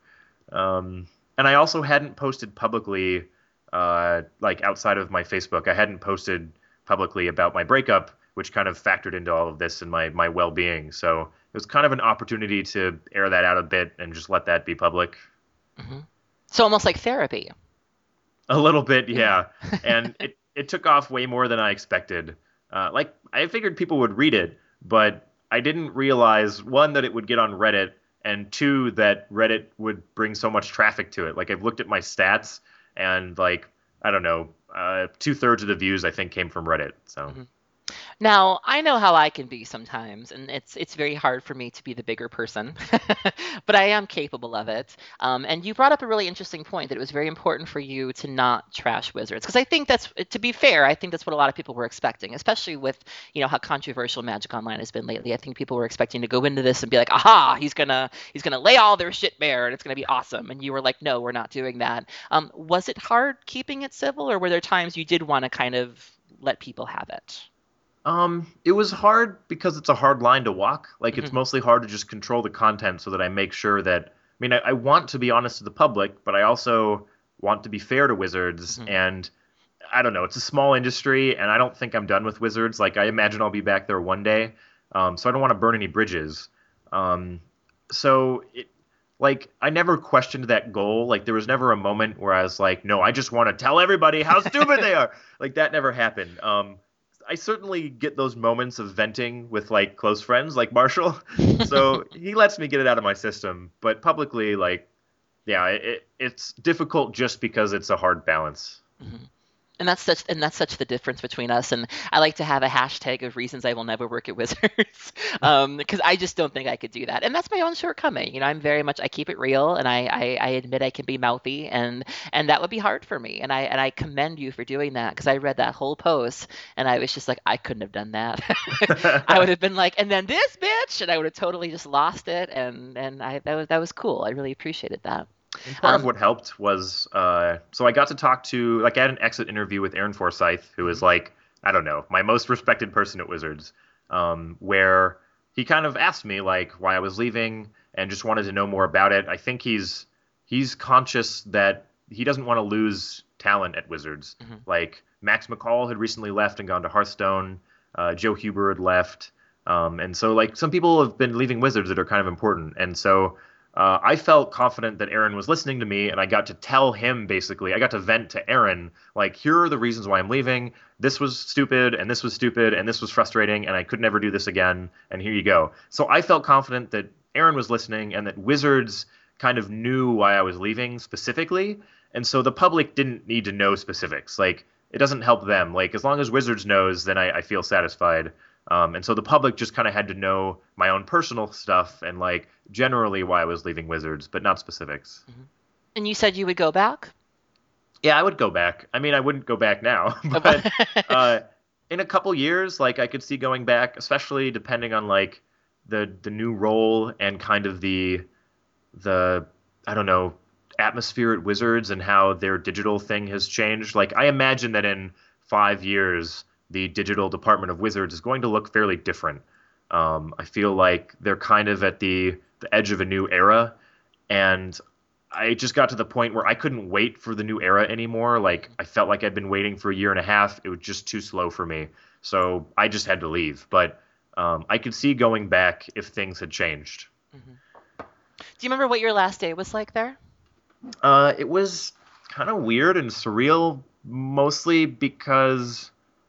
Speaker 2: Um, and I also hadn't posted publicly, uh, like outside of my Facebook, I hadn't posted publicly about my breakup, which kind of factored into all of this and my my well being. So it was kind of an opportunity to air that out a bit and just let that be public.
Speaker 1: Hmm. So almost like therapy.
Speaker 2: A little bit,
Speaker 1: Yeah.
Speaker 2: yeah. And it it took off way more than I expected. Uh, like I figured people would read it, but I didn't realize one that it would get on Reddit, and two that Reddit would bring so much traffic to it. Like I've looked at my stats, and like I don't know, uh, two thirds of the views I think came from Reddit. So
Speaker 1: Mhm. Now, I know how I can be sometimes, and it's it's very hard for me to be the bigger person, but I am capable of it. Um, and you brought up a really interesting point that it was very important for you to not trash wizards, because I think that's, to be fair, I think that's what a lot of people were expecting, especially with, you know, how controversial Magic Online has been lately. I think people were expecting to go into this and be like, "Aha, he's gonna he's gonna lay all their shit bare, and it's gonna be awesome." And you were like, "No, we're not doing that." Um, was it hard keeping it civil, or were there times you did want to kind of let people have it?
Speaker 2: Um, it was hard because it's a hard line to walk. Like it's
Speaker 1: Hmm.
Speaker 2: mostly hard to just control the content so that I make sure that I mean I, I want to be honest to the public, but I also want to be fair to Wizards
Speaker 1: Hmm.
Speaker 2: and I don't know, it's a small industry and I don't think I'm done with Wizards. Like I imagine I'll be back there one day. Um, so I don't want to burn any bridges. Um, so it like I never questioned that goal. Like there was never a moment where I was like, no, I just want to tell everybody how stupid they are. Like that never happened. Um, I certainly get those moments of venting with like close friends like Marshall. So he lets me get it out of my system, but publicly, like, yeah, it, it's difficult just because it's a hard balance.
Speaker 1: Hmm. And that's such and that's such the difference between us. And I like to have a hashtag of reasons I will never work at Wizards, um, because I just don't think I could do that. And that's my own shortcoming. You know, I'm very much I keep it real, and I, I I admit I can be mouthy, and and that would be hard for me. And I and I commend you for doing that, because I read that whole post and I was just like, I couldn't have done that. I would have been like, and then this bitch, and I would have totally just lost it. And and I that was that was cool. I really appreciated that.
Speaker 2: And part of
Speaker 1: Um,
Speaker 2: what helped was, uh, so I got to talk to, like, I had an exit interview with Aaron Forsyth, who is
Speaker 1: mhm,
Speaker 2: like, I don't know, my most respected person at Wizards, um, where he kind of asked me, like, why I was leaving and just wanted to know more about it. I think he's he's conscious that he doesn't want to lose talent at Wizards.
Speaker 1: mhm.
Speaker 2: Like, Max McCall had recently left and gone to Hearthstone. Uh, Joe Huber had left. Um, and so, like, some people have been leaving Wizards that are kind of important. And so uh, I felt confident that Aaron was listening to me, and I got to tell him basically, I got to vent to Aaron, like, here are the reasons why I'm leaving. This was stupid, and this was stupid, and this was frustrating, and I could never do this again, and here you go. So I felt confident that Aaron was listening and that Wizards kind of knew why I was leaving specifically. And so the public didn't need to know specifics. Like, it doesn't help them. Like, as long as Wizards knows, then I, I feel satisfied. Um, and so the public just kind of had to know my own personal stuff and like generally why I was leaving Wizards, but not specifics.
Speaker 1: Mhm. And you said you would go back?
Speaker 2: Yeah, I would go back. I mean, I wouldn't go back now, but uh, in a couple years, like I could see going back, especially depending on like the the new role and kind of the the I don't know atmosphere at Wizards and how their digital thing has changed. Like I imagine that in five years, the digital department of Wizards is going to look fairly different. Um, I feel like they're kind of at the the edge of a new era, and I just got to the point where I couldn't wait for the new era anymore. Like I felt like I'd been waiting for a year and a half. It was just too slow for me, so I just had to leave. But um, I could see going back if things had changed.
Speaker 1: Mhm. Do you remember what your last day was like there?
Speaker 2: Uh, it was kind of weird and surreal, mostly because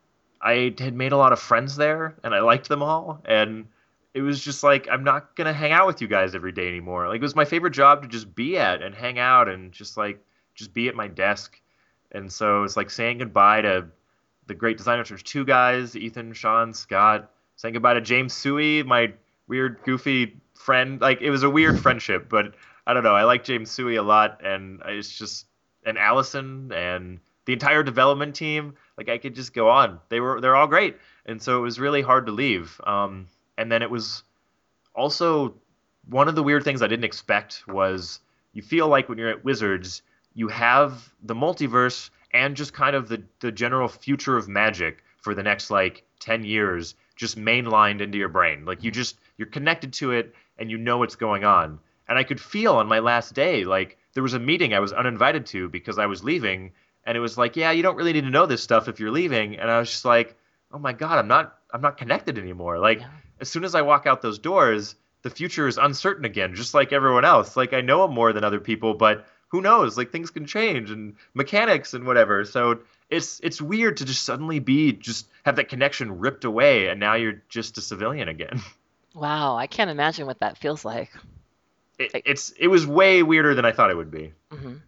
Speaker 2: I had made a lot of friends there and I liked them all. And it was just like, I'm not going to hang out with you guys every day anymore. Like, it was my favorite job to just be at and hang out and just like, just be at my desk. And so it's like saying goodbye to the great designers. There's two guys, Ethan, Sean, Scott, saying goodbye to James Suey, my weird, goofy friend. Like, it was a weird friendship, but I don't know. I like James Suey a lot. And it's just, and Allison and the entire development team. Like I could just go on. They were they're all great, and so it was really hard to leave. Um, and then it was also one of the weird things I didn't expect was you feel like when you're at Wizards, you have the multiverse and just kind of the the general future of Magic for the next like ten years just mainlined into your brain. Like you
Speaker 1: Mhm.
Speaker 2: just you're connected to it and you know what's going on. And I could feel on my last day like there was a meeting I was uninvited to because I was leaving and it was like, yeah, you don't really need to know this stuff if you're leaving. And I was just like, oh my God, I'm not I'm not connected anymore. Like
Speaker 1: Yeah.
Speaker 2: as soon as I walk out those doors, the future is uncertain again, just like everyone else. Like I know I'm more than other people, but who knows? Like things can change and mechanics and whatever. So it's it's weird to just suddenly be just have that connection ripped away and now you're just a civilian again.
Speaker 1: Wow, I can't imagine what that feels like.
Speaker 2: It,
Speaker 1: Like,
Speaker 2: it's it was way weirder than I thought it would be.
Speaker 1: mhm.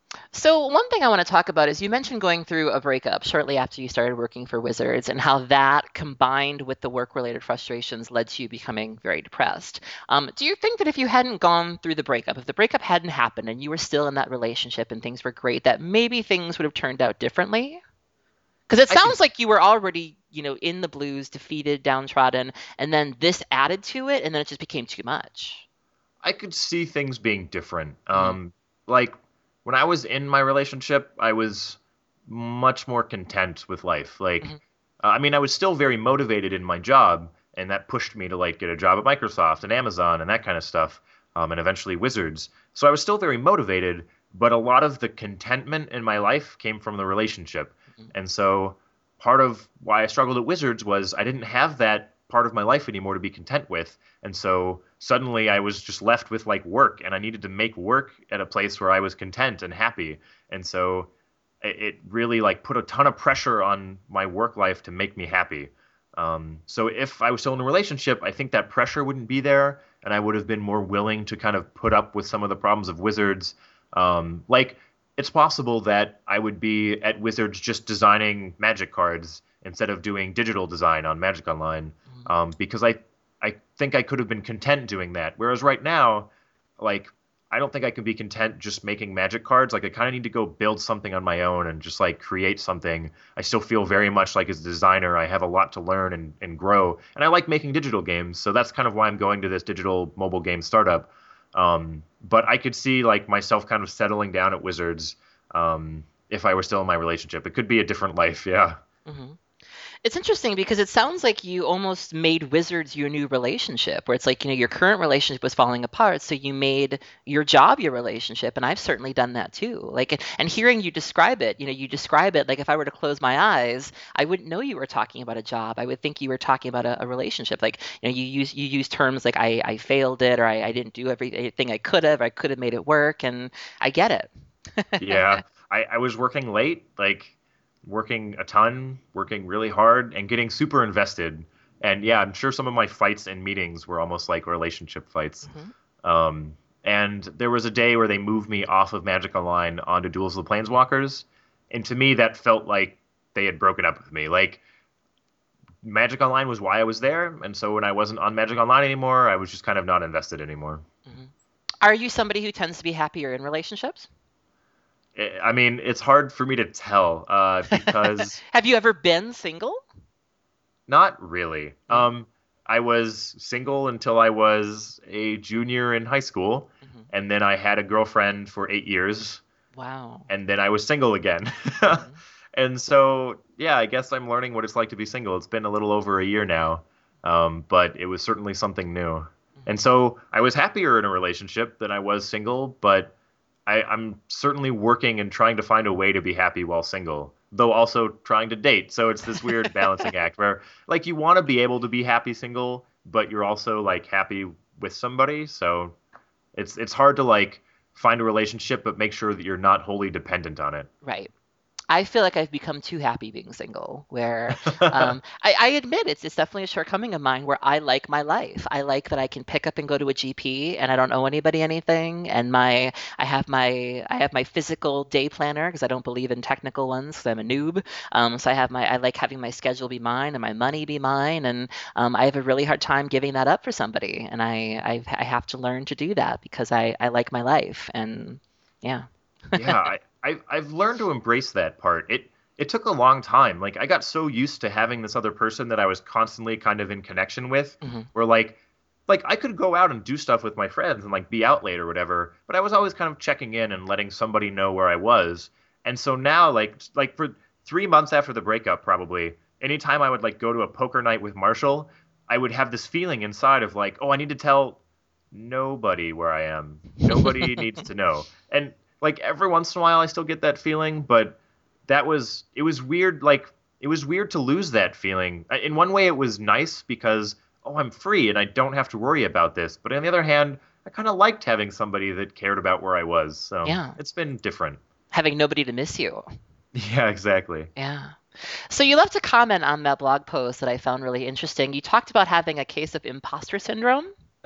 Speaker 1: So one thing I want to talk about is you mentioned going through a breakup shortly after you started working for Wizards and how that combined with the work-related frustrations led to you becoming very depressed. Um, do you think that if you hadn't gone through the breakup, if the breakup hadn't happened and you were still in that relationship and things were great, that maybe things would have turned out differently? Because it
Speaker 2: I could
Speaker 1: sounds like you were already, you know, in the blues, defeated, downtrodden, and then this added to it, and then it just became too much.
Speaker 2: I could see things being different.
Speaker 1: Hmm.
Speaker 2: Um, like when I was in my relationship, I was much more content with life. Like,
Speaker 1: Hmm.
Speaker 2: uh, I mean, I was still very motivated in my job, and that pushed me to like get a job at Microsoft and Amazon and that kind of stuff, um, and eventually Wizards. So I was still very motivated, but a lot of the contentment in my life came from the relationship.
Speaker 1: Hmm.
Speaker 2: And so part of why I struggled at Wizards was I didn't have that part of my life anymore to be content with. And so suddenly I was just left with like work, and I needed to make work at a place where I was content and happy. And so it, it really like put a ton of pressure on my work life to make me happy. Um, so if I was still in a relationship, I think that pressure wouldn't be there, and I would have been more willing to kind of put up with some of the problems of Wizards. Um, like it's possible that I would be at Wizards just designing Magic cards instead of doing digital design on Magic Online,
Speaker 1: Hmm.
Speaker 2: um, because I I think I could have been content doing that. Whereas right now, like I don't think I can be content just making Magic cards. Like I kind of need to go build something on my own and just like create something. I still feel very much like as a designer, I have a lot to learn and, and grow. And I like making digital games, so that's kind of why I'm going to this digital mobile game startup. Um, but I could see like myself kind of settling down at Wizards, um, if I were still in my relationship. It could be a different life, yeah.
Speaker 1: Hmm. It's interesting because it sounds like you almost made Wizards your new relationship, where it's like, you know, your current relationship was falling apart, so you made your job your relationship. And I've certainly done that too. Like, and hearing you describe it, you know, you describe it like if I were to close my eyes, I wouldn't know you were talking about a job. I would think you were talking about a, a relationship. Like, you know, you use you use terms like I, I failed it, or I, I didn't do everything I could have, I could have made it work, and I get it.
Speaker 2: Yeah, I, I was working late, like working a ton, working really hard, and getting super invested. And yeah, I'm sure some of my fights and meetings were almost like relationship fights.
Speaker 1: Hmm.
Speaker 2: Um, and there was a day where they moved me off of Magic Online onto Duels of the Planeswalkers, and to me that felt like they had broken up with me. Like Magic Online was why I was there, and so when I wasn't on Magic Online anymore, I was just kind of not invested anymore.
Speaker 1: Hmm. Are you somebody who tends to be happier in relationships?
Speaker 2: I I mean, it's hard for me to tell uh, because
Speaker 1: Have you ever been single?
Speaker 2: not really.
Speaker 1: Mm.
Speaker 2: Um, I was single until I was a junior in high school,
Speaker 1: Hmm.
Speaker 2: and then I had a girlfriend for eight years,
Speaker 1: Wow.
Speaker 2: and then I was single again.
Speaker 1: Hmm.
Speaker 2: And so, yeah, I guess I'm learning what it's like to be single. It's been a little over a year now, um, but it was certainly something new. And
Speaker 1: Hmm.
Speaker 2: so I was happier in a relationship than I was single, but I, I'm certainly working and trying to find a way to be happy while single, though also trying to date. So it's this weird balancing act where, like, you want to be able to be happy single, but you're also like happy with somebody. So it's it's hard to like find a relationship, but make sure that you're not wholly dependent on it.
Speaker 1: Right. I feel like I've become too happy being single, where um, I, I admit it's it's definitely a shortcoming of mine where I like my life. I like that I can pick up and go to a G P and I don't owe anybody anything. And my I have my I have my physical day planner because I don't believe in technical ones because I'm a noob. Um, so I have my I like having my schedule be mine and my money be mine. And um, I have a really hard time giving that up for somebody. And I I, I have to learn to do that because I I like my life. And yeah.
Speaker 2: Yeah, I, I I've learned to embrace that part. It it took a long time. Like I got so used to having this other person that I was constantly kind of in connection with,
Speaker 1: Hmm.
Speaker 2: where like like I could go out and do stuff with my friends and like be out late or whatever, but I was always kind of checking in and letting somebody know where I was. And so now like like for three months after the breakup, probably anytime I would like go to a poker night with Marshall, I would have this feeling inside of like, oh, I need to tell nobody where I am. Nobody needs to know. And like every once in a while I still get that feeling, but that was it was weird like it was weird to lose that feeling. Uh, In one way it was nice because oh, I'm free and I don't have to worry about this. But on the other hand, I kind of liked having somebody that cared about where I was. So,
Speaker 1: Yeah.
Speaker 2: it's been different.
Speaker 1: Having nobody to miss you.
Speaker 2: Yeah, exactly.
Speaker 1: Yeah. So you left a comment on that blog post that I found really interesting. You talked about having a case of imposter syndrome.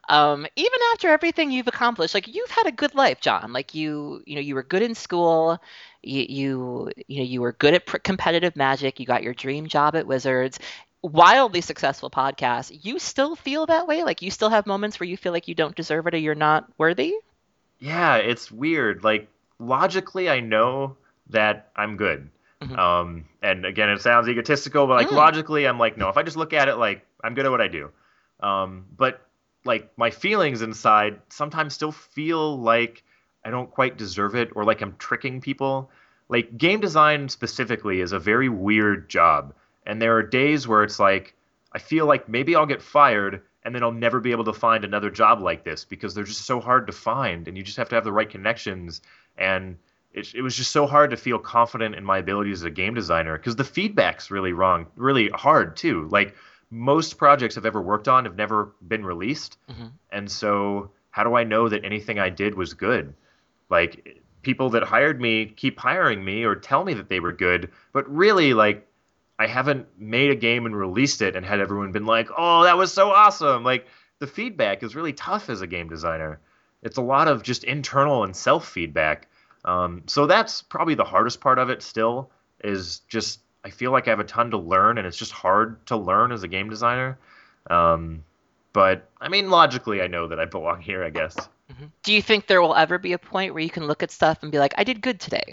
Speaker 1: Um, even after everything you've accomplished, like you've had a good life, John. Like you, you know, you were good in school. You, you, you know, you were good at pr- competitive Magic. You got your dream job at Wizards. Wildly successful podcast. You still feel that way? Like you still have moments where you feel like you don't deserve it or you're not worthy?
Speaker 2: Yeah, it's weird. Like logically, I know that I'm good.
Speaker 1: Hmm.
Speaker 2: Um, and again, it sounds egotistical, but like
Speaker 1: Mm,
Speaker 2: logically, I'm like, no. If I just look at it, like I'm good at what I do. Um, but like my feelings inside sometimes still feel like I don't quite deserve it, or like I'm tricking people. Like game design specifically is a very weird job, and there are days where it's like I feel like maybe I'll get fired and then I'll never be able to find another job like this because they're just so hard to find and you just have to have the right connections. And it, it was just so hard to feel confident in my abilities as a game designer because the feedback's really wrong, really hard too. Like most projects I've ever worked on have never been released.
Speaker 1: hmm.
Speaker 2: And so how do I know that anything I did was good? Like people that hired me keep hiring me or tell me that they were good, but really like I haven't made a game and released it and had everyone been like, "Oh, that was so awesome!" Like the feedback is really tough as a game designer. It's a lot of just internal and self feedback. Um, so that's probably the hardest part of it. Still, is just I feel like I have a ton to learn, and it's just hard to learn as a game designer. Um, but I mean, logically, I know that I belong here. I guess.
Speaker 1: Hmm. Do you think there will ever be a point where you can look at stuff and be like, I did good today?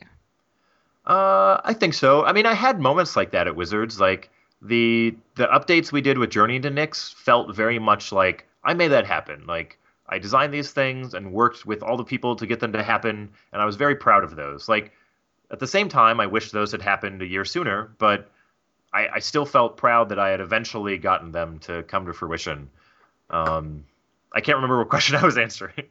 Speaker 2: Uh, I think so. I mean, I had moments like that at Wizards. Like the the updates we did with Journey into Nyx felt very much like I made that happen. Like I designed these things and worked with all the people to get them to happen, and I was very proud of those. Like at the same time, I wish those had happened a year sooner, but I, I still felt proud that I had eventually gotten them to come to fruition. Um, I can't remember what question I was answering.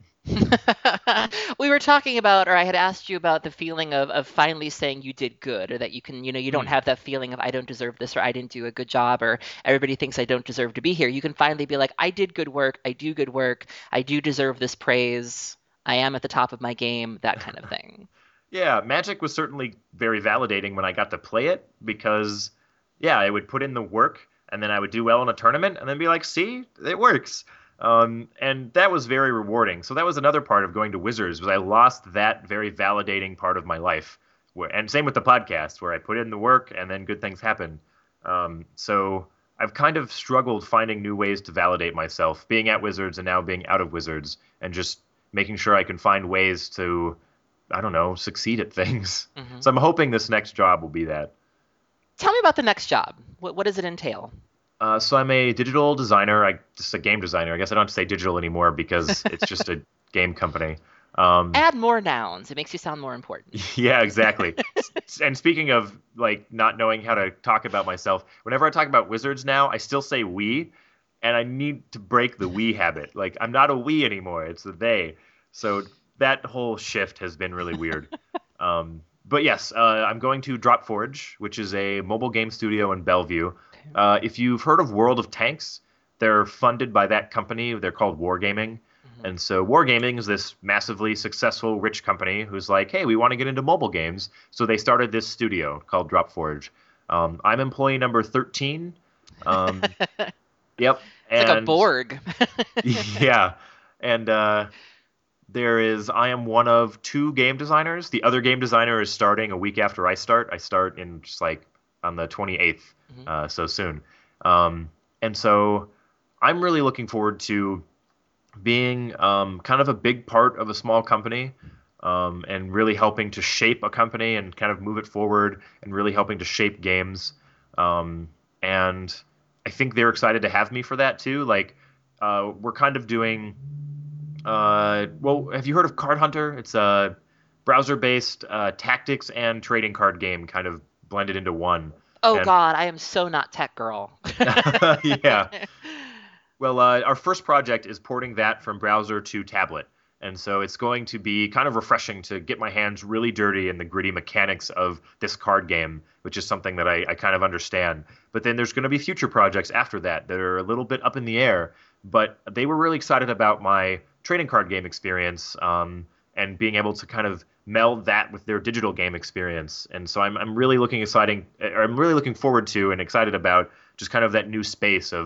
Speaker 1: We were talking about, or I had asked you about the feeling of of finally saying you did good, or that you can, you know, you don't
Speaker 2: Hmm.
Speaker 1: have that feeling of I don't deserve this, or I didn't do a good job, or everybody thinks I don't deserve to be here. You can finally be like, I did good work, I do good work, I do deserve this praise, I am at the top of my game, that kind of thing.
Speaker 2: Yeah, Magic was certainly very validating when I got to play it because, yeah, I would put in the work and then I would do well in a tournament and then be like, see, it works. Um, and that was very rewarding. So that was another part of going to Wizards was I lost that very validating part of my life. Where, and same with the podcast where I put in the work and then good things happen. Um, so I've kind of struggled finding new ways to validate myself, being at Wizards and now being out of Wizards, and just making sure I can find ways to I don't know, succeed at things.
Speaker 1: Hmm.
Speaker 2: So I'm hoping this next job will be that.
Speaker 1: Tell me about the next job. What, what does it entail?
Speaker 2: Uh, so I'm a digital designer, I just a game designer. I guess I don't have to say digital anymore because it's just a game company. Um,
Speaker 1: Add more nouns. It makes you sound more important.
Speaker 2: yeah, exactly. S- And speaking of like not knowing how to talk about myself, whenever I talk about Wizards now, I still say we, and I need to break the we habit. Like I'm not a we anymore; it's a they. So that whole shift has been really weird. Um, but yes, uh, I'm going to Dropforge, which is a mobile game studio in Bellevue.
Speaker 1: Okay.
Speaker 2: Uh, if you've heard of World of Tanks, they're funded by that company. They're called Wargaming.
Speaker 1: Hmm.
Speaker 2: And so Wargaming is this massively successful, rich company who's like, hey, we want to get into mobile games. So they started this studio called Dropforge. Um, I'm employee number thirteen. Um, yep.
Speaker 1: It's like a
Speaker 2: And
Speaker 1: Borg.
Speaker 2: yeah. And uh, there is, I am one of two game designers. The other game designer is starting a week after I start. I start in just like on the twenty-eighth,
Speaker 1: Mhm.
Speaker 2: uh, so soon. Um, and so I'm really looking forward to being um, kind of a big part of a small company um, and really helping to shape a company and kind of move it forward and really helping to shape games. Um, and I think they're excited to have me for that too. Like, uh, we're kind of doing uh, well, have you heard of Card Hunter? It's a browser-based uh, tactics and trading card game, kind of blended into one.
Speaker 1: Oh
Speaker 2: And
Speaker 1: God, I am so not tech girl.
Speaker 2: yeah, well, uh, our first project is porting that from browser to tablet, and so it's going to be kind of refreshing to get my hands really dirty in the gritty mechanics of this card game, which is something that I, I kind of understand. But then there's going to be future projects after that that are a little bit up in the air. But they were really excited about my trading card game experience um, and being able to kind of meld that with their digital game experience. And so I'm I'm really looking exciting, or I'm really looking forward to and excited about just kind of that new space of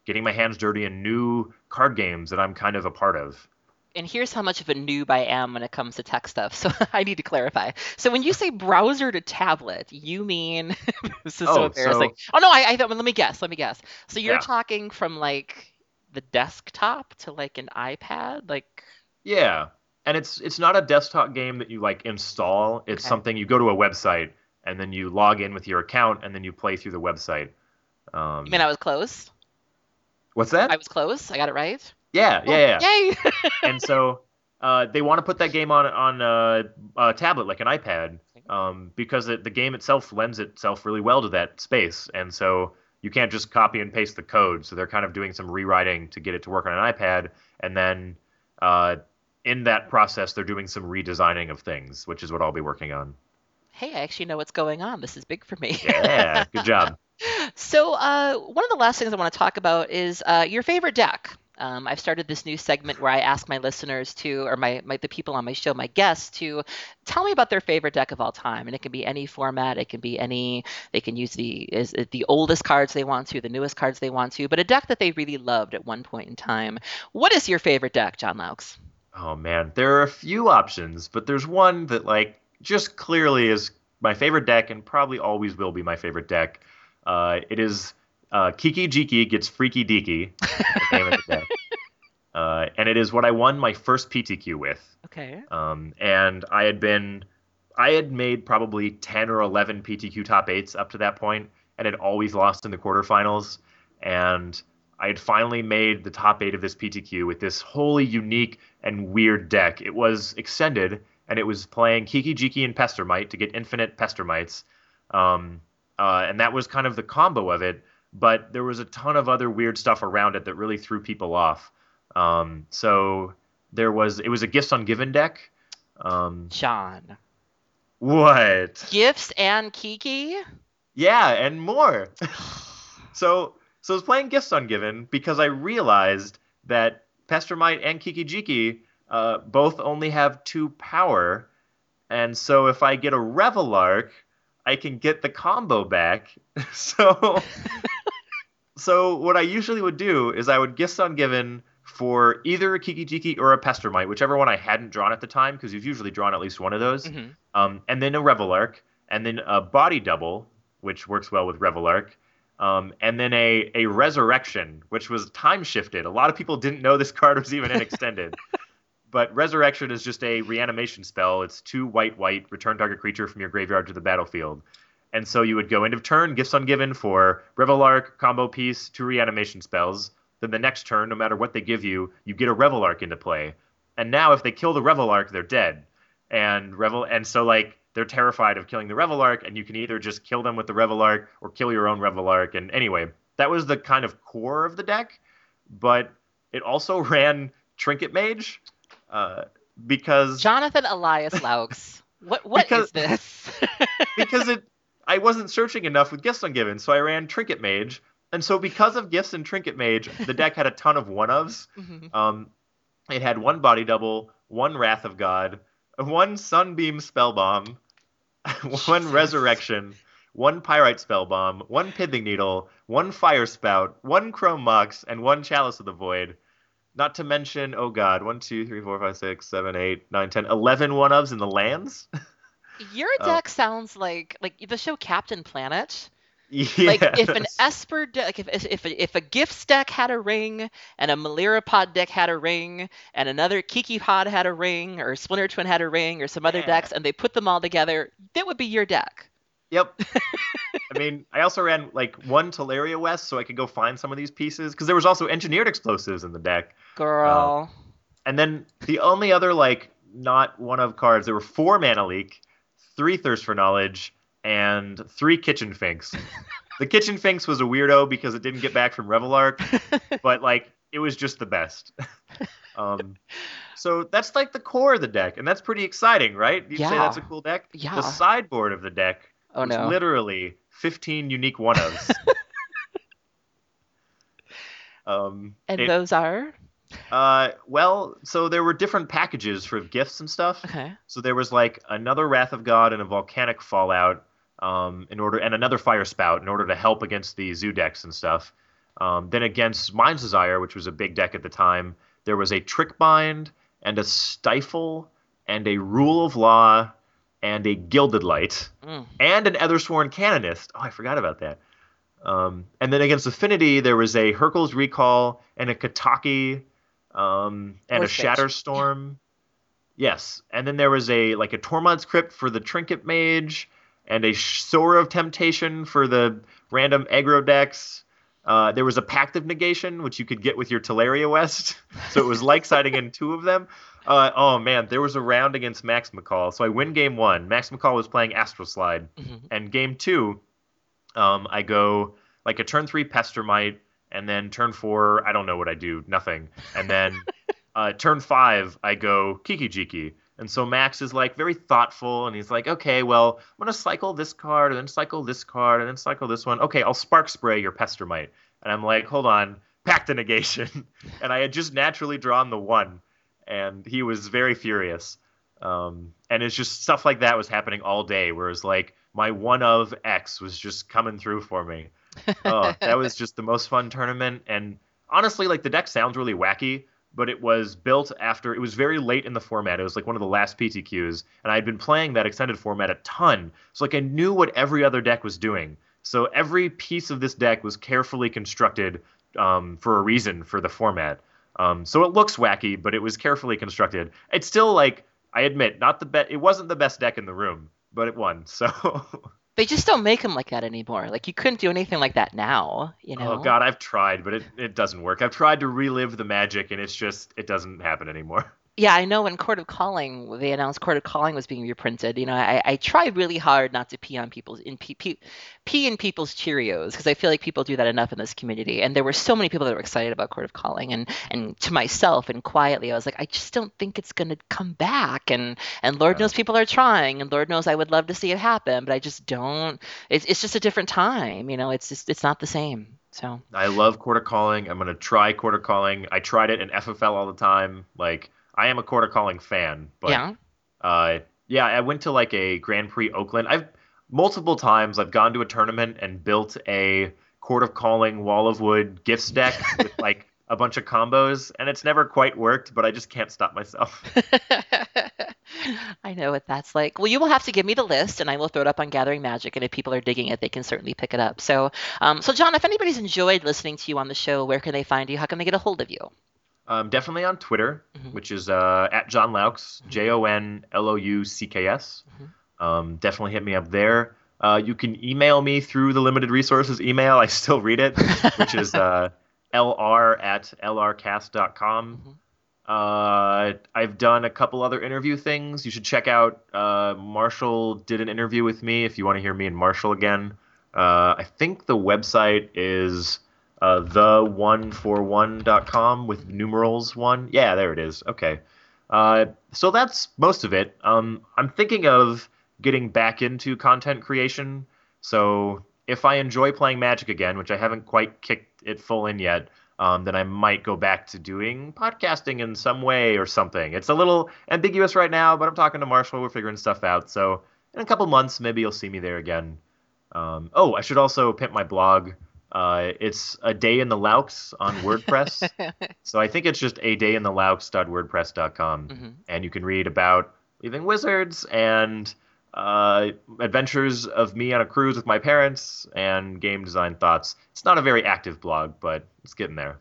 Speaker 2: getting my hands dirty in new card games that I'm kind of a part of.
Speaker 1: And here's how much of a noob I am when it comes to tech stuff. So I need to clarify. So when you say browser to tablet, you mean this is so
Speaker 2: Oh,
Speaker 1: embarrassing.
Speaker 2: so
Speaker 1: Oh no, I, I thought. Well, let me guess. Let me guess. So you're
Speaker 2: yeah,
Speaker 1: talking from like the desktop to like an iPad, like
Speaker 2: yeah, and it's it's not a desktop game that you like install. It's
Speaker 1: okay.
Speaker 2: something you go to a website and then you log in with your account and then you play through the website.
Speaker 1: You mean
Speaker 2: Um,
Speaker 1: I was close?
Speaker 2: what's
Speaker 1: I
Speaker 2: that?
Speaker 1: was close. I got it right.
Speaker 2: Yeah,
Speaker 1: Oh,
Speaker 2: yeah, yeah.
Speaker 1: yay!
Speaker 2: And so uh, they want to put that game on on a, a tablet like an iPad um, because it, the game itself lends itself really well to that space, and so you can't just copy and paste the code. So they're kind of doing some rewriting to get it to work on an iPad, and then uh, in that process, they're doing some redesigning of things, which is what I'll be working on.
Speaker 1: Hey, I actually know what's going on. This is big for me.
Speaker 2: Yeah, good job.
Speaker 1: So, uh, one of the last things I want to talk about is uh, your favorite deck. Um, I've started this new segment where I ask my listeners to, or my, my the people on my show, my guests, to tell me about their favorite deck of all time, and it can be any format. It can be any. They can use the is it the oldest cards they want to, the newest cards they want to, but a deck that they really loved at one point in time. What is your favorite deck, John Laux?
Speaker 2: Oh man, there are a few options, but there's one that like just clearly is my favorite deck and probably always will be my favorite deck. Uh, it is uh, Kiki Jiki Gets Freaky Deaky, the name of the deck, uh, and it is what I won my first P T Q with.
Speaker 1: Okay.
Speaker 2: Um, and I had been, I had made probably ten or eleven P T Q top eights up to that point, and had always lost in the quarterfinals. And I had finally made the top eight of this P T Q with this wholly unique and weird deck. It was extended, and it was playing Kiki Jiki and Pestermite to get infinite Pestermites. Um, uh, and that was kind of the combo of it. But there was a ton of other weird stuff around it that really threw people off. Um, so there was, it was a Gifts Ungiven deck. Um,
Speaker 1: John.
Speaker 2: what?
Speaker 1: Gifts and Kiki?
Speaker 2: Yeah, and more. so, so I was playing Gifts Ungiven because I realized that Pestermite and Kiki Jiki uh, both only have two power, and so if I get a Revelark, I can get the combo back. so, so what I usually would do is I would Gifts Ungiven for either a Kiki Jiki or a Pestermite, whichever one I hadn't drawn at the time, because you've usually drawn at least one of those,
Speaker 1: Hmm.
Speaker 2: um, and then a Revelark, and then a Body Double, which works well with Revelark, um, and then a, a Resurrection, which was time shifted. A lot of people didn't know this card was even in Extended. But Resurrection is just a reanimation spell. It's two white, white, return target creature from your graveyard to the battlefield. And so you would go end of turn, Gifts Ungiven for Revelark, combo piece, two reanimation spells. Then the next turn, no matter what they give you, you get a Revelark into play. And now if they kill the Revelark, they're dead. And Revel and so like they're terrified of killing the Revelark, and you can either just kill them with the Revelark or kill your own Revelark. And anyway, that was the kind of core of the deck, but it also ran Trinket Mage. Uh, because
Speaker 1: Jonathan Elias Laux. What what
Speaker 2: because
Speaker 1: is this?
Speaker 2: because it I wasn't searching enough with Gifts Ungiven, so I ran Trinket Mage, and so because of Gifts and Trinket Mage, the deck had a ton of one ofs.
Speaker 1: Mhm.
Speaker 2: Um, it had one Body Double, one Wrath of God, one Sunbeam Spellbomb, one
Speaker 1: Jesus.
Speaker 2: Resurrection, one Pyrite Spellbomb, one Pithing Needle, one Fire Spout, one Chrome Mox, and one Chalice of the Void. Not to mention, oh god, one, two, three, four, five, six, seven, eight, nine, ten, eleven one ofs in the lands.
Speaker 1: Your
Speaker 2: um,
Speaker 1: deck sounds like like the show Captain Planet. Like if an
Speaker 2: yes.
Speaker 1: Esper deck, like if if a, if a Gifts deck had a ring, and a Malira Pod deck had a ring, and another Kiki Pod had a ring, or Splinter Twin had a ring, or some other
Speaker 2: Yeah.
Speaker 1: decks, and they put them all together, that would be your deck.
Speaker 2: Yep. I mean, I also ran like one Teleria West so I could go find some of these pieces because there was also engineered explosives in the deck. Uh,
Speaker 1: Girl.
Speaker 2: and then the only other like not one of cards, there were four Mana Leak, three Thirst for Knowledge, and three Kitchen Finks. The Kitchen Finks was a weirdo because it didn't get back from Revelark, but like it was just the best. um, so that's like the core of the deck, and that's pretty exciting, right? You'd say that's
Speaker 1: Yeah.
Speaker 2: a cool deck.
Speaker 1: Yeah.
Speaker 2: The sideboard of the deck
Speaker 1: Oh
Speaker 2: was
Speaker 1: no.
Speaker 2: literally fifteen unique one ofs. um,
Speaker 1: And
Speaker 2: it
Speaker 1: those are?
Speaker 2: uh, well, so there were different packages for gifts and stuff.
Speaker 1: Okay.
Speaker 2: So there was like another Wrath of God and a Volcanic Fallout, um, in order, and another Fire Spout in order to help against the Zoo decks and stuff. Um, then against Mind's Desire, which was a big deck at the time, there was a Trick Bind and a Stifle and a Rule of Law and a Gilded Light
Speaker 1: Mm.
Speaker 2: and an Ethersworn Canonist. Oh, I forgot about that. Um, and then against Affinity, there was a Hercules Recall and a Kataki um, and a
Speaker 1: Voice Mage.
Speaker 2: Shatterstorm. Yes, and then there was a like a Tormod's Crypt for the Trinket Mage and a Sora of Temptation for the random aggro decks. Uh, there was a Pact of Negation, which you could get with your Teleria West. So it was like siding in two of them. Uh, oh, man, there was a round against Max McCall. So I win game one. Max McCall was playing Astral Slide.
Speaker 1: Mm-hmm.
Speaker 2: And game two, um, I go like a turn three Pestermite. And then turn four, I don't know what I do. Nothing. And then uh, turn five, I go Kiki Jiki. And so Max is like very thoughtful, and he's like, okay, well, I'm going to cycle this card, and then cycle this card, and then cycle this one. Okay, I'll Spark Spray your Pestermite. And I'm like, hold on, Pact of Negation. And I had just naturally drawn the one, and he was very furious. Um, and it's just stuff like that was happening all day, whereas like my one of X was just coming through for me. Oh, that was just the most fun tournament. And honestly, like the deck sounds really wacky, but it was built after, it was very late in the format. It was like one of the last P T Qs, and I'd been playing that extended format a ton. So like I knew what every other deck was doing. So every piece of this deck was carefully constructed um, for a reason for the format. Um, so it looks wacky, but it was carefully constructed. It's still like, I admit, not the best. It wasn't the best deck in the room, but it won. So
Speaker 1: They just don't make them like that anymore. Like you couldn't do anything like that now, you know?
Speaker 2: oh God, I've tried, but it, it doesn't work. I've tried to relive the magic, and it's just, it doesn't happen anymore.
Speaker 1: Yeah, I know when Court of Calling, they announced Court of Calling was being reprinted. You know, I, I try really hard not to pee on people's in pee, pee, pee in people's Cheerios because I feel like people do that enough in this community. And there were so many people that were excited about Court of Calling, and and to myself and quietly, I was like, I just don't think it's gonna come back. And and Lord
Speaker 2: Yeah.
Speaker 1: knows people are trying, and Lord knows I would love to see it happen, but I just don't. It's it's just a different time. You know, it's just it's not the same. So
Speaker 2: I love Quarter Calling. I'm going to try Quarter Calling. I tried it in F F L all the time. Like, I am a Quarter Calling fan, but
Speaker 1: yeah.
Speaker 2: uh, yeah, I went to like a Grand Prix Oakland. I've multiple times I've gone to a tournament and built a Court of Calling Wall of Wood gifts deck with like a bunch of combos, and it's never quite worked, but I just can't stop myself.
Speaker 1: I know what that's like. Well, you will have to give me the list, and I will throw it up on Gathering Magic. And if people are digging it, they can certainly pick it up. So, um, so John, if anybody's enjoyed listening to you on the show, where can they find you? How can they get a hold of you?
Speaker 2: Um, definitely on Twitter,
Speaker 1: Mhm.
Speaker 2: which is uh, at John Loucks,
Speaker 1: Mhm.
Speaker 2: J O N L O U C K S.
Speaker 1: Mhm.
Speaker 2: Um, definitely hit me up there. Uh, you can email me through the limited resources email. I still read it, which is uh, L R at L R cast dot com.
Speaker 1: Mhm.
Speaker 2: Uh, I've done a couple other interview things. You should check out uh, Marshall did an interview with me if you want to hear me and Marshall again. Uh, I think the website is uh, the one four one dot com with numerals one. Yeah, there it is. Okay. Uh, so that's most of it. Um, I'm thinking of getting back into content creation. So if I enjoy playing Magic again, which I haven't quite kicked it full in yet, um, then I might go back to doing podcasting in some way or something. It's a little ambiguous right now, but I'm talking to Marshall. We're figuring stuff out. So in a couple months, maybe you'll see me there again. Um, oh, I should also pimp my blog. Uh, it's a day in the Loucks on WordPress. So I think it's just a day in the loucks dot wordpress dot com.
Speaker 1: Mhm.
Speaker 2: And you can read about leaving Wizards and uh, adventures of me on a cruise with my parents and game design thoughts. It's not a very active blog, but it's getting there.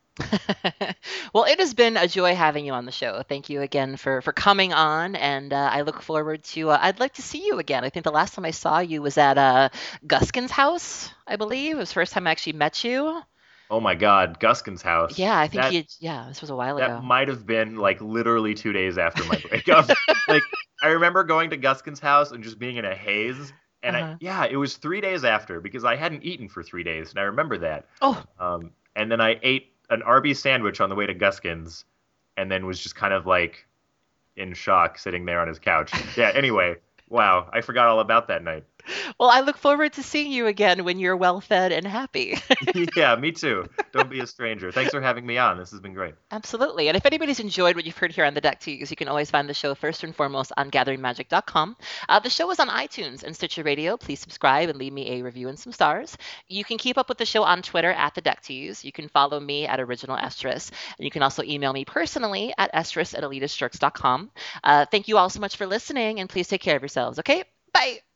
Speaker 1: Well, it has been a joy having you on the show. Thank you again for for coming on, and uh, I look forward to. Uh, I'd like to see you again. I think the last time I saw you was at uh, Guskin's house, I believe. It was the first time I actually met you.
Speaker 2: Oh my God, Guskin's house.
Speaker 1: Yeah, I think
Speaker 2: That
Speaker 1: you. Yeah, this was a while
Speaker 2: that
Speaker 1: ago.
Speaker 2: might have been like literally two days after my breakup. Like I remember going to Guskin's house and just being in a haze. And I,
Speaker 1: Uh-huh.
Speaker 2: yeah, it was three days after because I hadn't eaten for three days, and I remember that.
Speaker 1: Oh,
Speaker 2: Um, and then I ate an Arby's sandwich on the way to Guskin's, and then was just kind of like in shock, sitting there on his couch. Yeah. Anyway, wow, I forgot all about that night.
Speaker 1: Well, I look forward to seeing you again when you're well fed and happy.
Speaker 2: Yeah, me too. Don't be a stranger. Thanks for having me on. This has been great.
Speaker 1: Absolutely. And if anybody's enjoyed what you've heard here on the Deck Tease, you can always find the show first and foremost on gathering magic dot com. Uh, the show is on iTunes and Stitcher Radio. Please subscribe and leave me a review and some stars. You can keep up with the show on Twitter at the Deck Tease. You can follow me at Original Estrus. And you can also email me personally at estrus at elitist jerks dot com. Uh, thank you all so much for listening, and please take care of yourselves, okay? Bye.